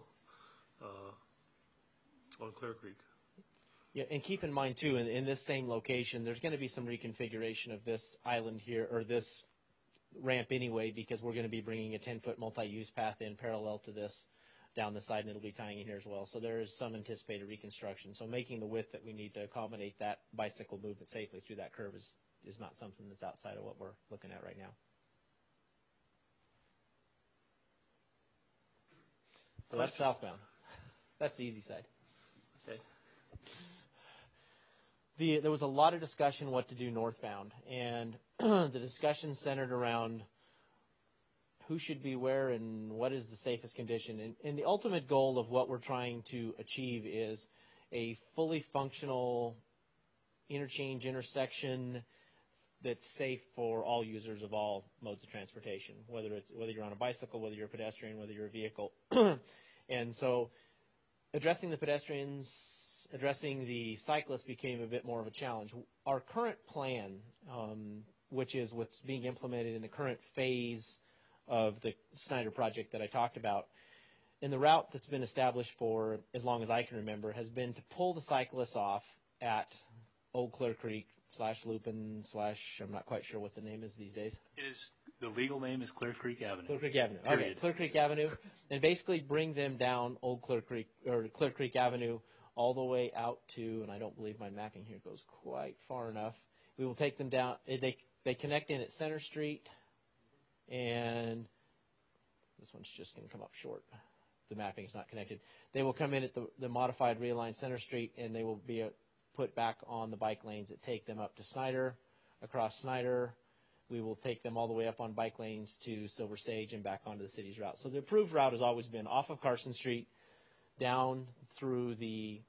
on Clear Creek. Yeah, and keep in mind too, in this same location, there's going to be some reconfiguration of this island here, or this ramp anyway, because we're going to be bringing a 10-foot multi-use path in parallel to this down the side, and it'll be tying in here as well. So there is some anticipated reconstruction. So making the width that we need to accommodate that bicycle movement safely through that curve is not something that's outside of what we're looking at right now. So that's southbound. That's the easy side. Okay. There was a lot of discussion what to do northbound, and the discussion centered around who should be where and what is the safest condition. And the ultimate goal of what we're trying to achieve is a fully functional intersection that's safe for all users of all modes of transportation, whether you're on a bicycle, whether you're a pedestrian, whether you're a vehicle. And so addressing the pedestrians, addressing the cyclists became a bit more of a challenge. Our current plan, which is what's being implemented in the current phase of the Snyder project that I talked about, and the route that's been established for as long as I can remember has been to pull the cyclists off at Old Clear Creek /Lupin / I'm not quite sure what the name is these days. The legal name is Clear Creek Avenue. Clear Creek Avenue. Period. Okay, Clear Creek Avenue, and basically bring them down Old Clear Creek or Clear Creek Avenue all the way out to, and I don't believe my mapping here goes quite far enough. We will take them down. They connect in at Center Street, and this one's just going to come up short. The mapping is not connected. They will come in at the modified realigned Center Street, and they will be put back on the bike lanes that take them up to Snyder, across Snyder. We will take them all the way up on bike lanes to Silver Sage and back onto the city's route. So the approved route has always been off of Carson Street, down through the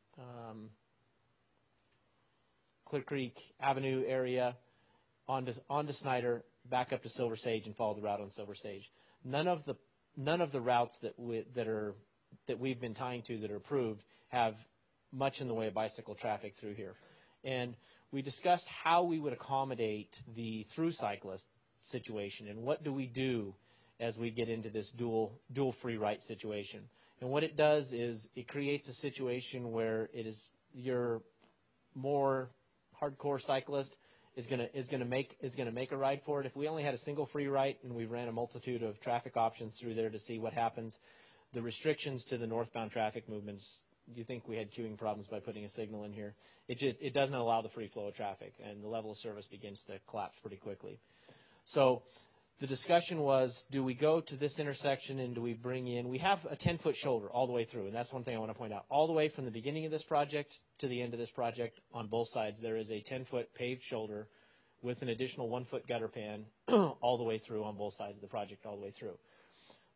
Clear Creek Avenue area, onto Snyder, back up to Silver Sage, and follow the route on Silver Sage. None of the routes that we've been tying to that are approved have much in the way of bicycle traffic through here. And we discussed how we would accommodate the through cyclist situation and what do we do as we get into this dual free right situation. And what it does is it creates a situation where your more hardcore cyclist is going to make a ride for it. If we only had a single free right and we ran a multitude of traffic options through there to see what happens, the restrictions to the northbound traffic movements, do you think we had queuing problems by putting a signal in here? It doesn't allow the free flow of traffic, and the level of service begins to collapse pretty quickly. So the discussion was, do we go to this intersection and do we bring in, we have a 10-foot shoulder all the way through, and that's one thing I want to point out. All the way from the beginning of this project to the end of this project on both sides, there is a 10-foot paved shoulder with an additional 1-foot gutter pan all the way through on both sides of the project all the way through.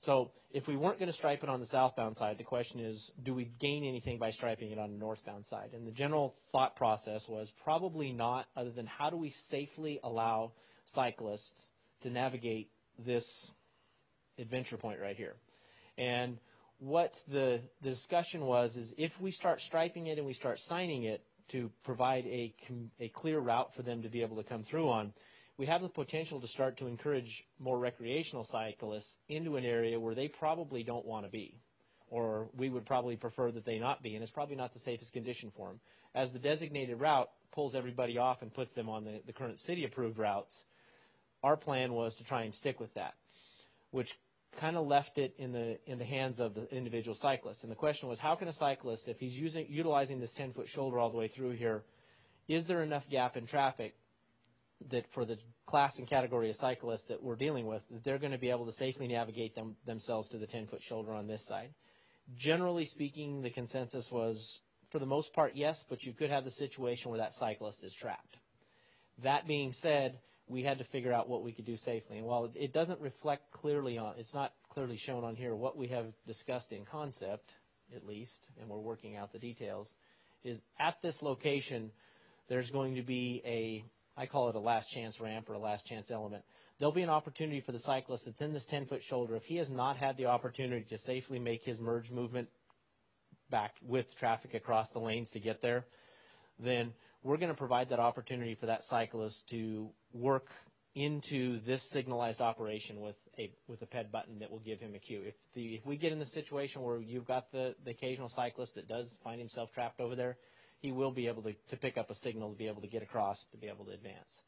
So if we weren't going to stripe it on the southbound side, the question is, do we gain anything by striping it on the northbound side? And the general thought process was probably not, other than how do we safely allow cyclists to navigate this adventure point right here. And what the discussion was is if we start striping it and we start signing it to provide a clear route for them to be able to come through on, we have the potential to start to encourage more recreational cyclists into an area where they probably don't want to be, or we would probably prefer that they not be, and it's probably not the safest condition for them. As the designated route pulls everybody off and puts them on the current city-approved routes, our plan was to try and stick with that, which kind of left it in the hands of the individual cyclist. And the question was, how can a cyclist, if he's utilizing this 10-foot shoulder all the way through here, is there enough gap in traffic that for the class and category of cyclists that we're dealing with, that they're going to be able to safely navigate themselves to the 10-foot shoulder on this side? Generally speaking, the consensus was, for the most part, yes, but you could have the situation where that cyclist is trapped. That being said, we had to figure out what we could do safely. And while it doesn't reflect clearly on, it's not clearly shown on here, what we have discussed in concept, at least, and we're working out the details, is at this location, there's going to be I call it a last chance ramp or a last chance element. There'll be an opportunity for the cyclist that's in this 10-foot shoulder. If he has not had the opportunity to safely make his merge movement back with traffic across the lanes to get there, then we're going to provide that opportunity for that cyclist to work into this signalized operation with a PED button that will give him a cue. If we get in the situation where you've got the occasional cyclist that does find himself trapped over there, he will be able to pick up a signal to be able to get across, to be able to advance.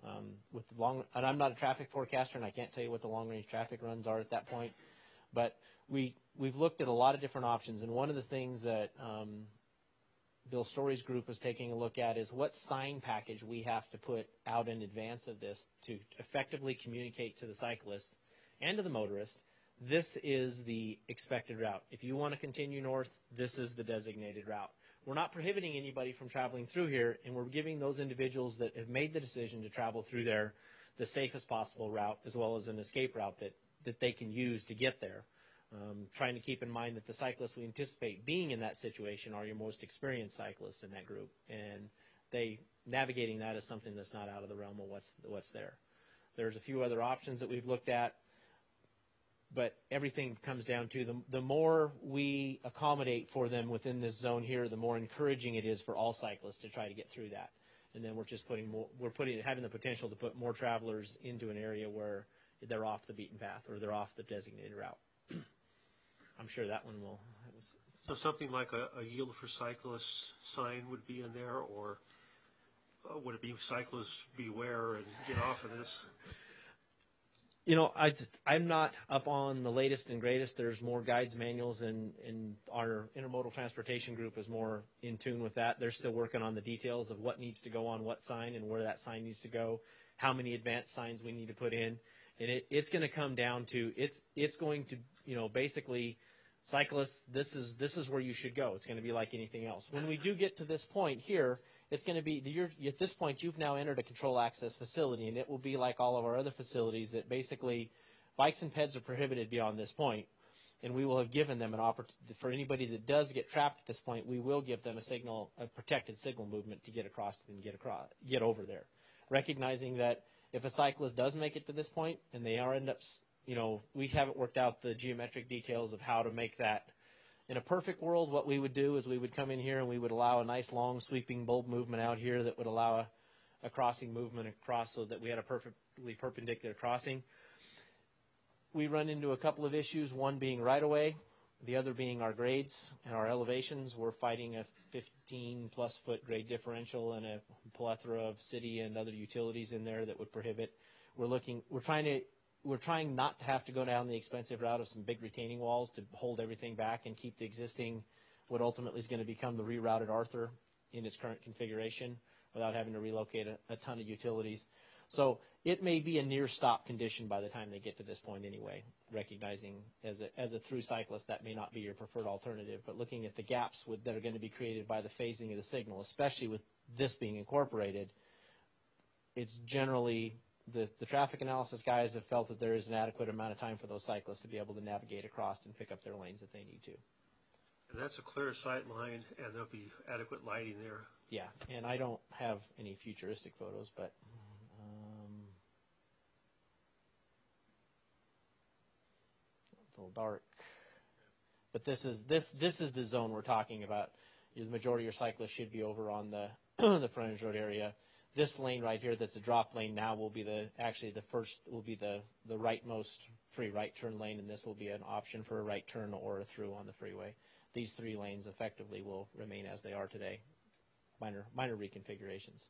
And I'm not a traffic forecaster, and I can't tell you what the long-range traffic runs are at that point, but we've looked at a lot of different options, and one of the things that Bill Story's group was taking a look at is what sign package we have to put out in advance of this to effectively communicate to the cyclists and to the motorist, this is the expected route. If you want to continue north, this is the designated route. We're not prohibiting anybody from traveling through here, and we're giving those individuals that have made the decision to travel through there the safest possible route, as well as an escape route that they can use to get there. Trying to keep in mind that the cyclists we anticipate being in that situation are your most experienced cyclists in that group, and navigating that is something that's not out of the realm of what's there. There's a few other options that we've looked at, but everything comes down to the more we accommodate for them within this zone here, the more encouraging it is for all cyclists to try to get through that. And then we're just having the potential to put more travelers into an area where they're off the beaten path or they're off the designated route. I'm sure that one will. So something like a yield for cyclists sign would be in there, or would it be cyclists beware and get off of this? You know, I'm not up on the latest and greatest. There's more guides manuals, and our intermodal transportation group is more in tune with that. They're still working on the details of what needs to go on what sign and where that sign needs to go, how many advanced signs we need to put in. And it's going to come down to, it's going to, basically, cyclists, this is where you should go. It's going to be like anything else. When we do get to this point here, it's going to be, at this point, you've now entered a control access facility, and it will be like all of our other facilities that basically bikes and PEDs are prohibited beyond this point, and we will have given them an opportunity. For anybody that does get trapped at this point, we will give them a protected signal movement to get across and get over there, recognizing that if a cyclist does make it to this point and they end up, we haven't worked out the geometric details of how to make that. In a perfect world, what we would do is we would come in here and we would allow a nice long sweeping bulb movement out here that would allow a crossing movement across so that we had a perfectly perpendicular crossing. We run into a couple of issues, one being right away, the other being our grades and our elevations. We're fighting a 15-plus foot grade differential and a plethora of city and other utilities in there that would prohibit. We're trying not to have to go down the expensive route of some big retaining walls to hold everything back and keep the existing, what ultimately is going to become the rerouted Arthur in its current configuration without having to relocate a ton of utilities. So it may be a near stop condition by the time they get to this point anyway, recognizing as a through cyclist that may not be your preferred alternative, but looking at the gaps that are going to be created by the phasing of the signal, especially with this being incorporated, it's generally the traffic analysis guys have felt that there is an adequate amount of time for those cyclists to be able to navigate across and pick up their lanes that they need to. And that's a clear sight line, and there'll be adequate lighting there. Yeah, and I don't have any futuristic photos, but it's a little dark. But this is the zone we're talking about. The majority of your cyclists should be over on the the frontage road area. This lane right here, that's a drop lane now, will be the rightmost free right turn lane, and this will be an option for a right turn or a through on the freeway. These 3 lanes effectively will remain as they are today. Minor reconfigurations.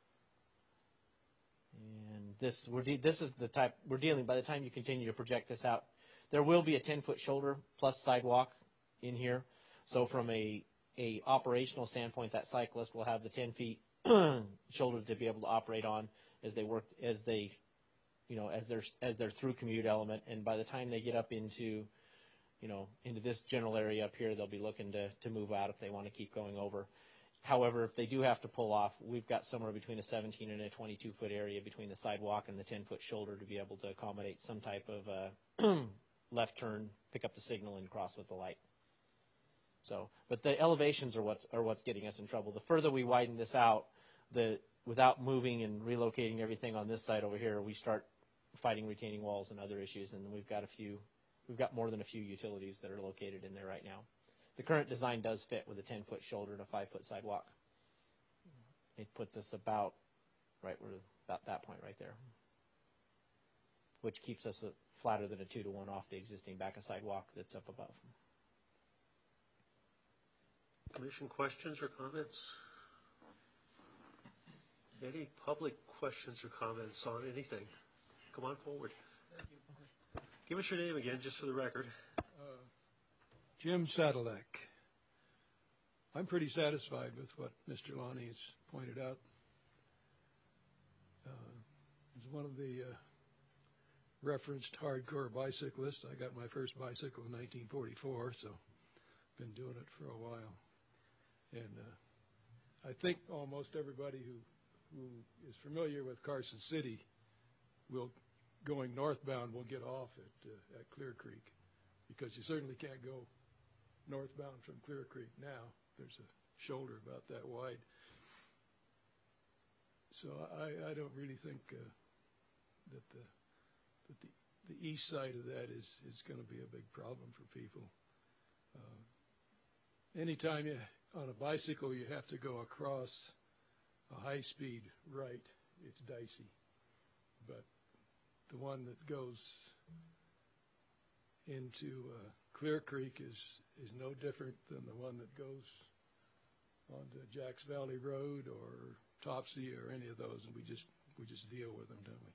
And this is the type we're dealing. By the time you continue to project this out, there will be a 10-foot shoulder plus sidewalk in here. So from a operational standpoint, that cyclist will have the 10 feet shoulder to be able to operate on as their through commute element. And by the time they get up into this general area up here, they'll be looking to move out if they want to keep going over. However, if they do have to pull off, we've got somewhere between a 17 and a 22-foot area between the sidewalk and the 10-foot shoulder to be able to accommodate some type of left turn, pick up the signal, and cross with the light. So, but the elevations are what's getting us in trouble. The further we widen this out, without moving and relocating everything on this side over here, we start fighting retaining walls and other issues, and we've got more than a few utilities that are located in there right now. The current design does fit with a 10-foot shoulder and a 5-foot sidewalk. It puts us about that point right there, which keeps us flatter than a 2-to-1 off the existing back of sidewalk that's up above. Commission questions or comments? Any public questions or comments on anything? Come on forward. Give us your name again, just for the record. Jim Sadalek. I'm pretty satisfied with what Mr. Lonnie has pointed out. As one of the referenced hardcore bicyclists, I got my first bicycle in 1944, so been doing it for a while. And I think almost everybody who is familiar with Carson City going northbound will get off at Clear Creek, because you certainly can't go northbound from Clear Creek now. There's a shoulder about that wide. So I don't really think that the east side of that is going to be a big problem for people. Anytime on a bicycle you have to go across a high-speed right, it's dicey. But the one that goes into Clear Creek is no different than the one that goes onto Jacks Valley Road or Topsy or any of those, and we just deal with them, don't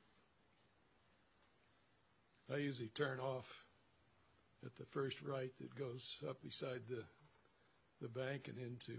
we? I usually turn off at the first right that goes up beside the bank and into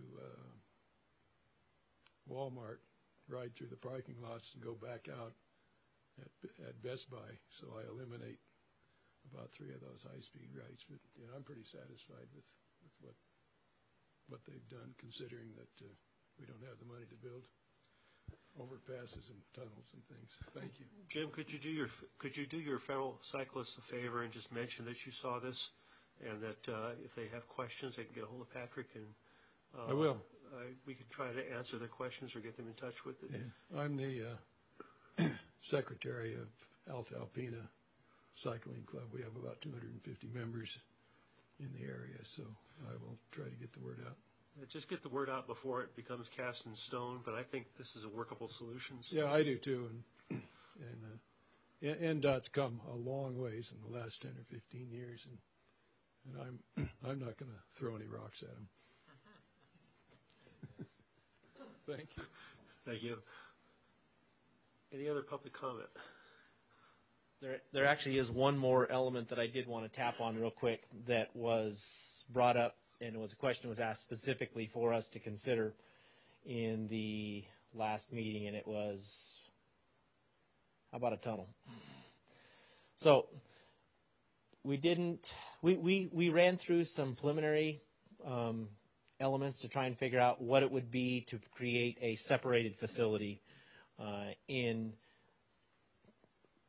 Walmart, ride through the parking lots and go back out at Best Buy, so I eliminate about 3 of those high-speed rides. But I'm pretty satisfied with what they've done, considering that we don't have the money to build overpasses and tunnels and things. Thank you, Jim. Could you do your fellow cyclists a favor and just mention that you saw this, and that if they have questions, they can get a hold of Patrick, and I will. We can try to answer their questions or get them in touch with it. Yeah. I'm the secretary of Alta Alpina Cycling Club. We have about 250 members in the area, so I will try to get the word out. Just get the word out before it becomes cast in stone, but I think this is a workable solution. So. Yeah, I do too, and NDOT's come a long ways in the last 10 or 15 years, and I'm not going to throw any rocks at them. Thank you. Thank you. Any other public comment? There actually is one more element that I did want to tap on real quick that was brought up, and a question was asked specifically for us to consider in the last meeting, and it was, how about a tunnel? So we ran through some preliminary elements to try and figure out what it would be to create a separated facility in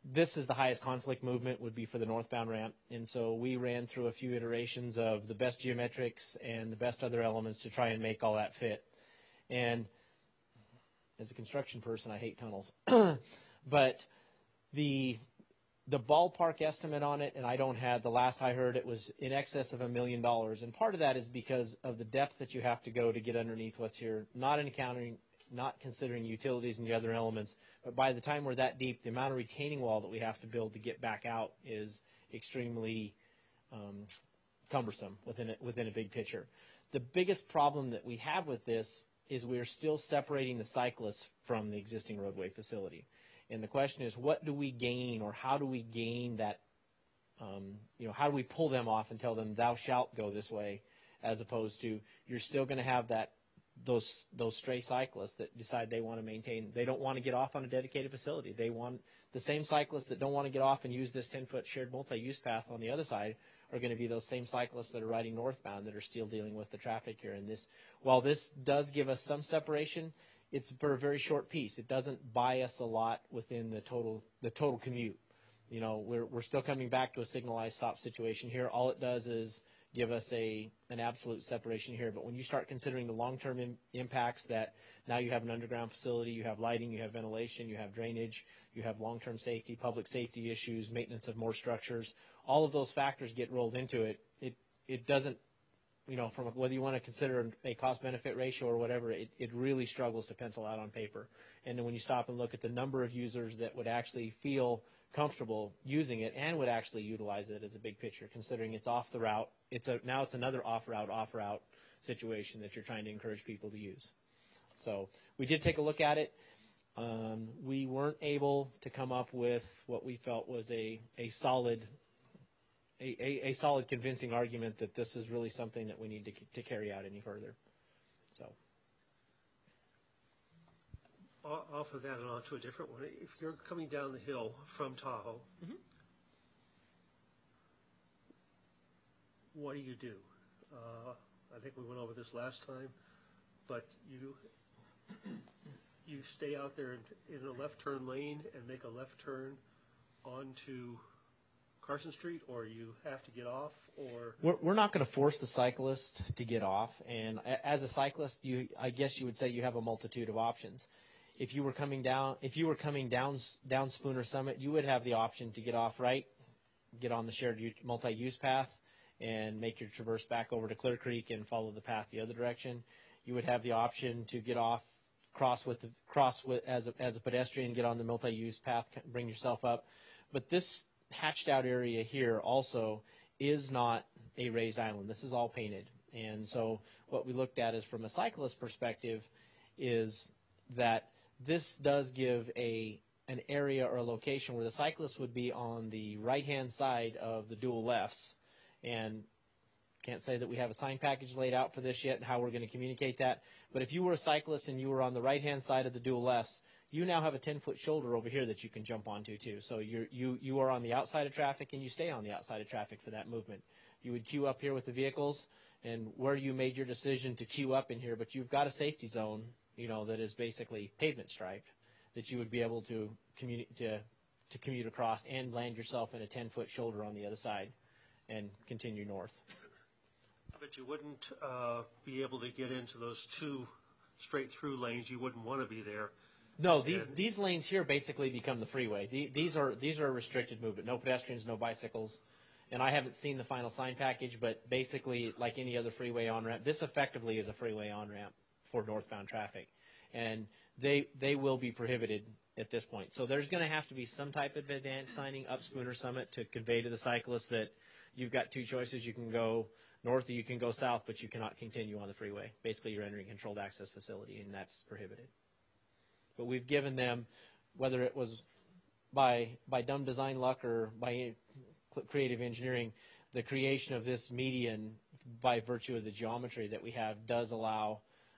this is the highest conflict movement would be for the northbound ramp. And so we ran through a few iterations of the best geometrics and the best other elements to try and make all that fit. And as a construction person, I hate tunnels. But the ballpark estimate on it, and I don't have, the last I heard, it was in excess of $1 million. And part of that is because of the depth that you have to go to get underneath what's here, not considering utilities and the other elements. But by the time we're that deep, the amount of retaining wall that we have to build to get back out is extremely cumbersome within a big picture. The biggest problem that we have with this is we're still separating the cyclists from the existing roadway facility. And the question is, what do we gain, or how do we gain that, how do we pull them off and tell them, thou shalt go this way, as opposed to, you're still going to have those stray cyclists that decide they want to maintain, they don't want to get off on a dedicated facility. They want the same cyclists that don't want to get off and use this 10-foot shared multi-use path on the other side are going to be those same cyclists that are riding northbound that are still dealing with the traffic here. And this, while this does give us some separation, it's for a very short piece. It doesn't buy us a lot within the total commute. You know, we're still coming back to a signalized stop situation here. All it does is give us an absolute separation here. But when you start considering the long-term impacts, that now you have an underground facility, you have lighting, you have ventilation, you have drainage, you have long-term safety, public safety issues, maintenance of more structures, all of those factors get rolled into it. It doesn't, from whether you want to consider a cost-benefit ratio or whatever, it really struggles to pencil out on paper. And then when you stop and look at the number of users that would actually feel comfortable using it and would actually utilize it as a big picture, considering it's off the route, now it's another off-route situation that you're trying to encourage people to use. So we did take a look at it. We weren't able to come up with what we felt was a solid convincing argument that this is really something that we need to carry out any further. So, off of that and on to a different one. If you're coming down the hill from Tahoe, what do? I think we went over this last time, but you stay out there in a left turn lane and make a left turn onto Carson Street, or you have to get off, or we're not going to force the cyclist to get off. And as a cyclist, I guess you would say you have a multitude of options. If you were coming down Spooner Summit, you would have the option to get off right, get on the shared multi-use path, and make your traverse back over to Clear Creek and follow the path the other direction. You would have the option to get off, cross as a pedestrian, get on the multi-use path, bring yourself up. But this hatched out area here also is not a raised island. This is all painted. And so what we looked at is, from a cyclist perspective, is that this does give an area or a location where the cyclist would be on the right-hand side of the dual lefts. And can't say that we have a sign package laid out for this yet and how we're going to communicate that. But if you were a cyclist and you were on the right-hand side of the dual lefts, you now have a 10-foot shoulder over here that you can jump onto too. So you are on the outside of traffic, and you stay on the outside of traffic for that movement. You would queue up here with the vehicles, and where you made your decision to queue up in here, but you've got a safety zone, that is basically pavement striped, that you would be able to commute across and land yourself in a 10-foot shoulder on the other side and continue north. But you wouldn't be able to get into those two straight-through lanes. You wouldn't want to be there. No, these lanes here basically become the freeway. These are a restricted movement. No pedestrians, no bicycles. And I haven't seen the final sign package, but basically, like any other freeway on-ramp, this effectively is a freeway on-ramp for northbound traffic. And they will be prohibited at this point. So there's going to have to be some type of advanced signing up Spooner Summit to convey to the cyclists that you've got two choices. You can go north or you can go south, but you cannot continue on the freeway. Basically, you're entering a controlled access facility, and that's prohibited. But we've given them, whether it was by dumb design luck or by creative engineering, the creation of this median, by virtue of the geometry that we have, does allow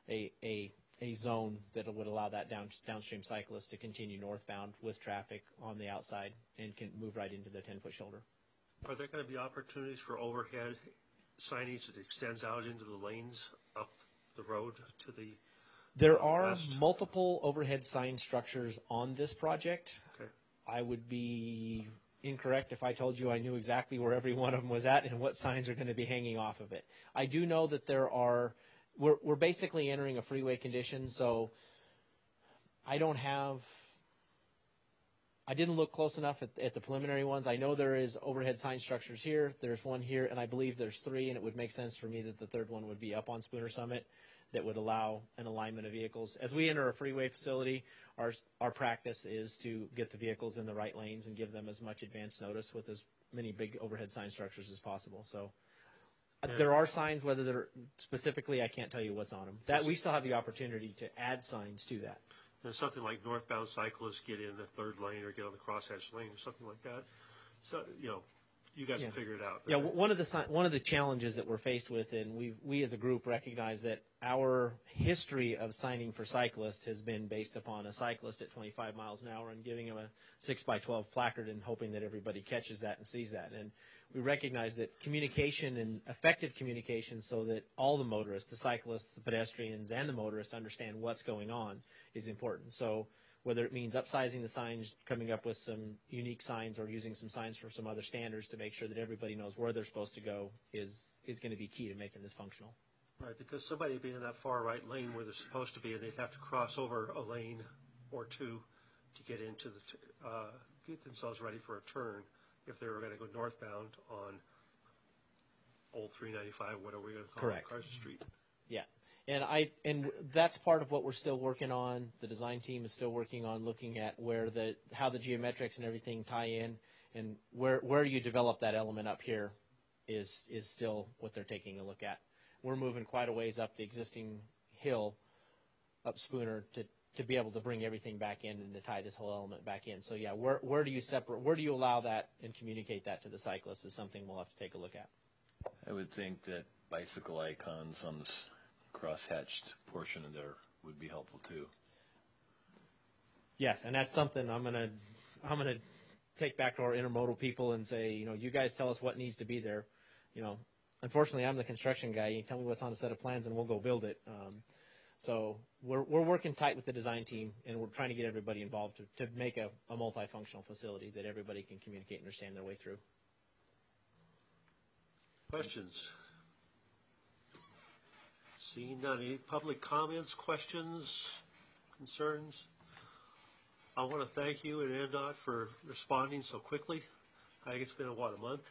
a zone that would allow that downstream cyclist to continue northbound with traffic on the outside and can move right into the 10-foot shoulder. Are there going to be opportunities for overhead signage that extends out into the lanes up the road to the There are west? multiple overhead sign structures on this project. Okay. I would be incorrect if I told you I knew exactly where every one of them was at and what signs are going to be hanging off of it. I do know that we're basically entering a freeway condition, so I didn't look close enough at the preliminary ones. I know there is overhead sign structures here, there's one here, and I believe there's 3, and it would make sense for me that the third one would be up on Spooner Summit that would allow an alignment of vehicles. As we enter a freeway facility, our practice is to get the vehicles in the right lanes and give them as much advance notice with as many big overhead sign structures as possible. So there are signs, whether they're specifically, I can't tell you what's on them. That we still have the opportunity to add signs to that. There's something like northbound cyclists get in the third lane or get on the crosshatch lane or something like that. So, you guys can figure it out. Yeah, one of the challenges that we're faced with, and we as a group recognize that our history of signing for cyclists has been based upon a cyclist at 25 miles an hour and giving them a 6x12 placard and hoping that everybody catches that and sees that. And we recognize that communication and effective communication so that all the motorists, the cyclists, the pedestrians, and the motorists understand what's going on is important. So whether it means upsizing the signs, coming up with some unique signs, or using some signs for some other standards to make sure that everybody knows where they're supposed to go is going to be key to making this functional. Right, because somebody would be in that far right lane where they're supposed to be, and they'd have to cross over a lane or two to get into get themselves ready for a turn if they were going to go northbound on Old 395, whatever we're going to call it, Carson Street. Yeah. And that's part of what we're still working on. The design team is still working on looking at how the geometrics and everything tie in, and where you develop that element up here is still what they're taking a look at. We're moving quite a ways up the existing hill up Spooner to be able to bring everything back in and to tie this whole element back in. So yeah, where do you allow that and communicate that to the cyclists is something we'll have to take a look at. I would think that bicycle icons on this cross-hatched portion of there would be helpful too. Yes, and that's something I'm gonna take back to our intermodal people and say, you guys tell us what needs to be there. Unfortunately, I'm the construction guy. You tell me what's on a set of plans, and we'll go build it. So we're working tight with the design team, and we're trying to get everybody involved to make a multifunctional facility that everybody can communicate and understand their way through. Questions? Seeing none. Any public comments, questions, concerns? I want to thank you and NDOT for responding so quickly. I think it's been, a month?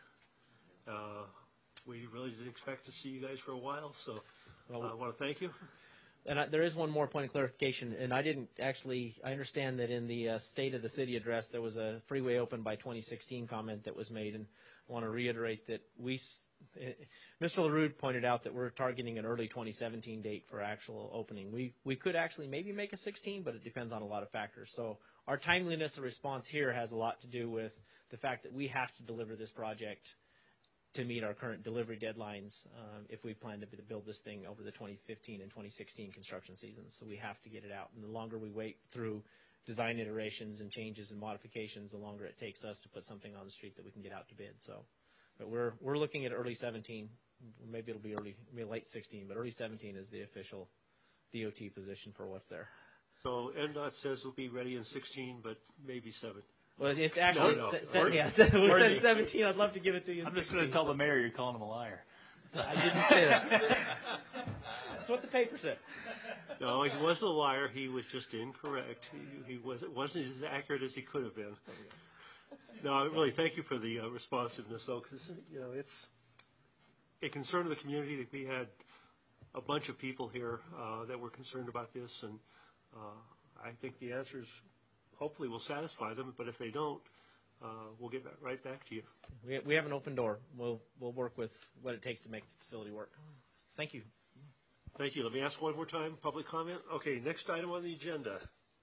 We really didn't expect to see you guys for a while, so I want to thank you. And there is one more point of clarification, and I understand that in the State of the City address there was a freeway open by 2016 comment that was made, and I want to reiterate that Mr. LaRue pointed out that we're targeting an early 2017 date for actual opening. We could actually maybe make a 16, but it depends on a lot of factors. So our timeliness of response here has a lot to do with the fact that we have to deliver this project to meet our current delivery deadlines if we plan to build this thing over the 2015 and 2016 construction seasons. So we have to get it out. And the longer we wait through design iterations and changes and modifications, the longer it takes us to put something on the street that we can get out to bid. So, but we're looking at early 17. Maybe it'll be late 16, but early 17 is the official DOT position for what's there. So NDOT says it'll be ready in 16, but maybe 7. Well, if actually it said 17, I'd love to give it to you in 16. I'm just going to tell the mayor you're calling him a liar. I didn't say that. That's what the paper said. No, he wasn't a liar. He was just incorrect. He wasn't as accurate as he could have been. No, I really thank you for the responsiveness, though, because it's a concern of the community that we had a bunch of people here that were concerned about this, and I think the answers hopefully will satisfy them. But if they don't, we'll get right back to you. We have an open door. We'll work with what it takes to make the facility work. Thank you. Thank you. Let me ask one more time. Public comment. Okay. Next item on the agenda.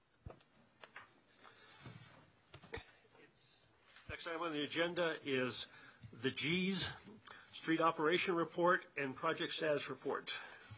Next item on the agenda is the G's Street Operation Report and Project Status Report.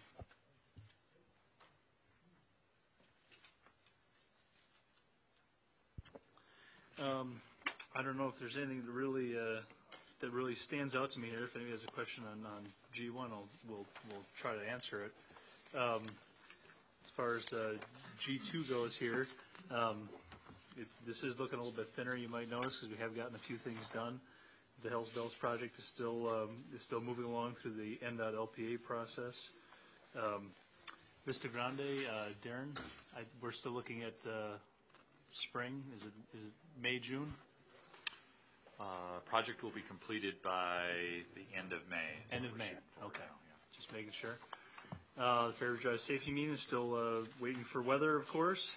I don't know if there's anything that really stands out to me here. If anybody has a question on G1, we'll try to answer it. As far as G2 goes here, This is looking a little bit thinner, you might notice, because we have gotten a few things done. The Hells Bells project is still moving along through the NDOT LPA process. Vista Grande, Darren, we're still looking at spring. Is it May, June? Project will be completed by the end of May. End of May. Okay. Just making sure. The Fair Drive Safety Meeting is still waiting for weather, of course.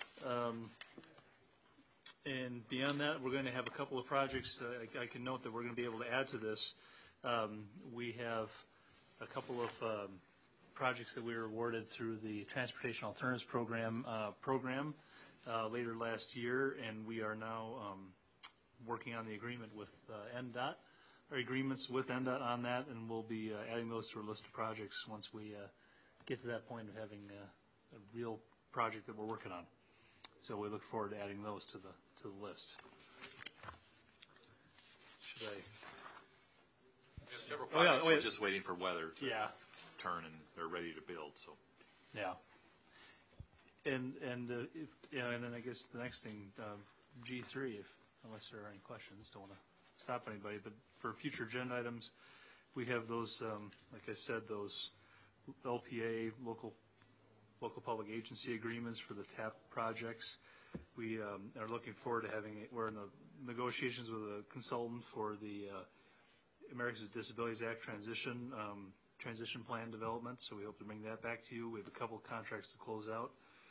And beyond that, we're going to have a couple of projects. I can note that we're going to be able to add to this. We have a couple of projects that we were awarded through the Transportation Alternatives Program later last year, and we are now working on the agreement with NDOT, or agreements with NDOT on that, and we'll be adding those to our list of projects once we get to that point of having a real project that we're working on. So we look forward to adding those to the list. Should I? We have several projects. We're just waiting for weather to turn, and they're ready to build. So. Yeah. And then I guess the next thing, G3, unless there are any questions, don't want to stop anybody. But for future agenda items, we have those, like I said, those LPA local public agency agreements for the TAP projects. We are looking forward to we're in the negotiations with a consultant for the Americans with Disabilities Act transition plan development, so we hope to bring that back to you. We have a couple of contracts to close out.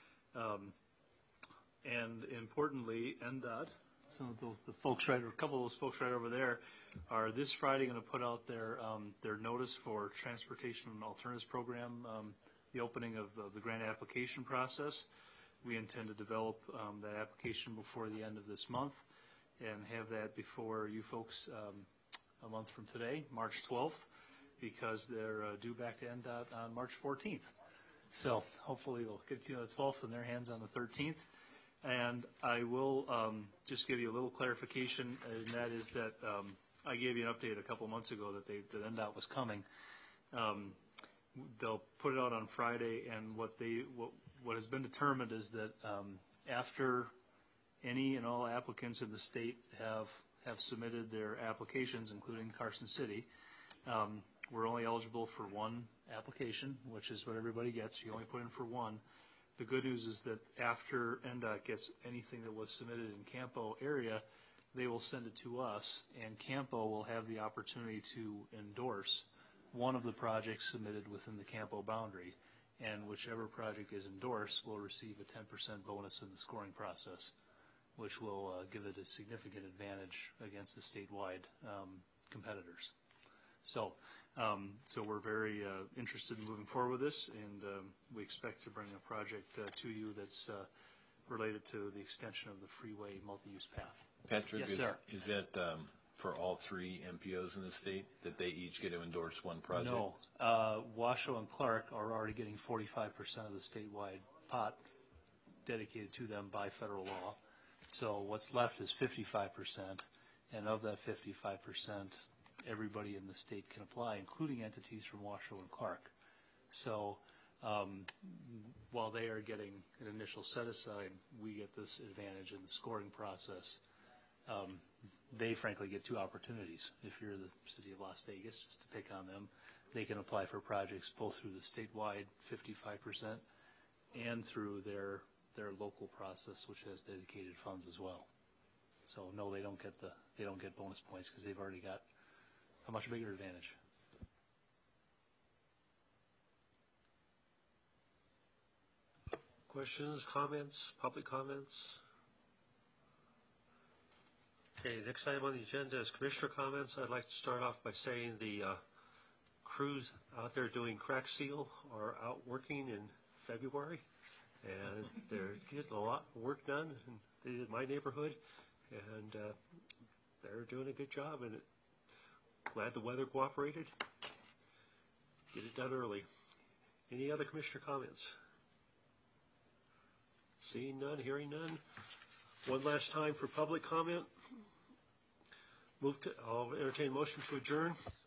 And importantly, NDOT, some of the folks a couple of those folks right over there are this Friday going to put out their notice for Transportation and Alternatives Program, the opening of the grant application process. We intend to develop that application before the end of this month and have that before you folks a month from today, March 12th, because they're due back to NDOT on March 14th. So hopefully they'll get to you on the 12th and their hands on the 13th. And I will just give you a little clarification, and that is that I gave you an update a couple months ago that NDOT was coming. They'll put it out on Friday, and what has been determined is that after any and all applicants in the state have submitted their applications, including Carson City, we're only eligible for one application, which is what everybody gets. You only put in for one. The good news is that after NDOT gets anything that was submitted in Campo area, they will send it to us, and Campo will have the opportunity to endorse one of the projects submitted within the Campo boundary, and whichever project is endorsed will receive a 10% bonus in the scoring process, which will give it a significant advantage against the statewide competitors. So we're very interested in moving forward with this, and we expect to bring a project to you that's related to the extension of the freeway multi-use path. Patrick, Yes, sir. Is that for all three MPOs in the state, that they each get to endorse one project? No. Washoe and Clark are already getting 45% of the statewide pot dedicated to them by federal law. So what's left is 55%, and of that 55%, everybody in the state can apply, including entities from Washoe and Clark. So while they are getting an initial set-aside, we get this advantage in the scoring process. They frankly get two opportunities. If you're the city of Las Vegas, just to pick on them, they can apply for projects both through the statewide 55% and through their local process, which has dedicated funds as well. So no, they don't get bonus points because they've already got a much bigger advantage. Questions, comments, public comments? Okay, next item on the agenda is commissioner comments. I'd like to start off by saying the crews out there doing crack seal are out working in February, and they're getting a lot of work done in my neighborhood, and they're doing a good job, and glad the weather cooperated. Get it done early. Any other commissioner comments? Seeing none, hearing none. One last time for public comment. I'll entertain a motion to adjourn.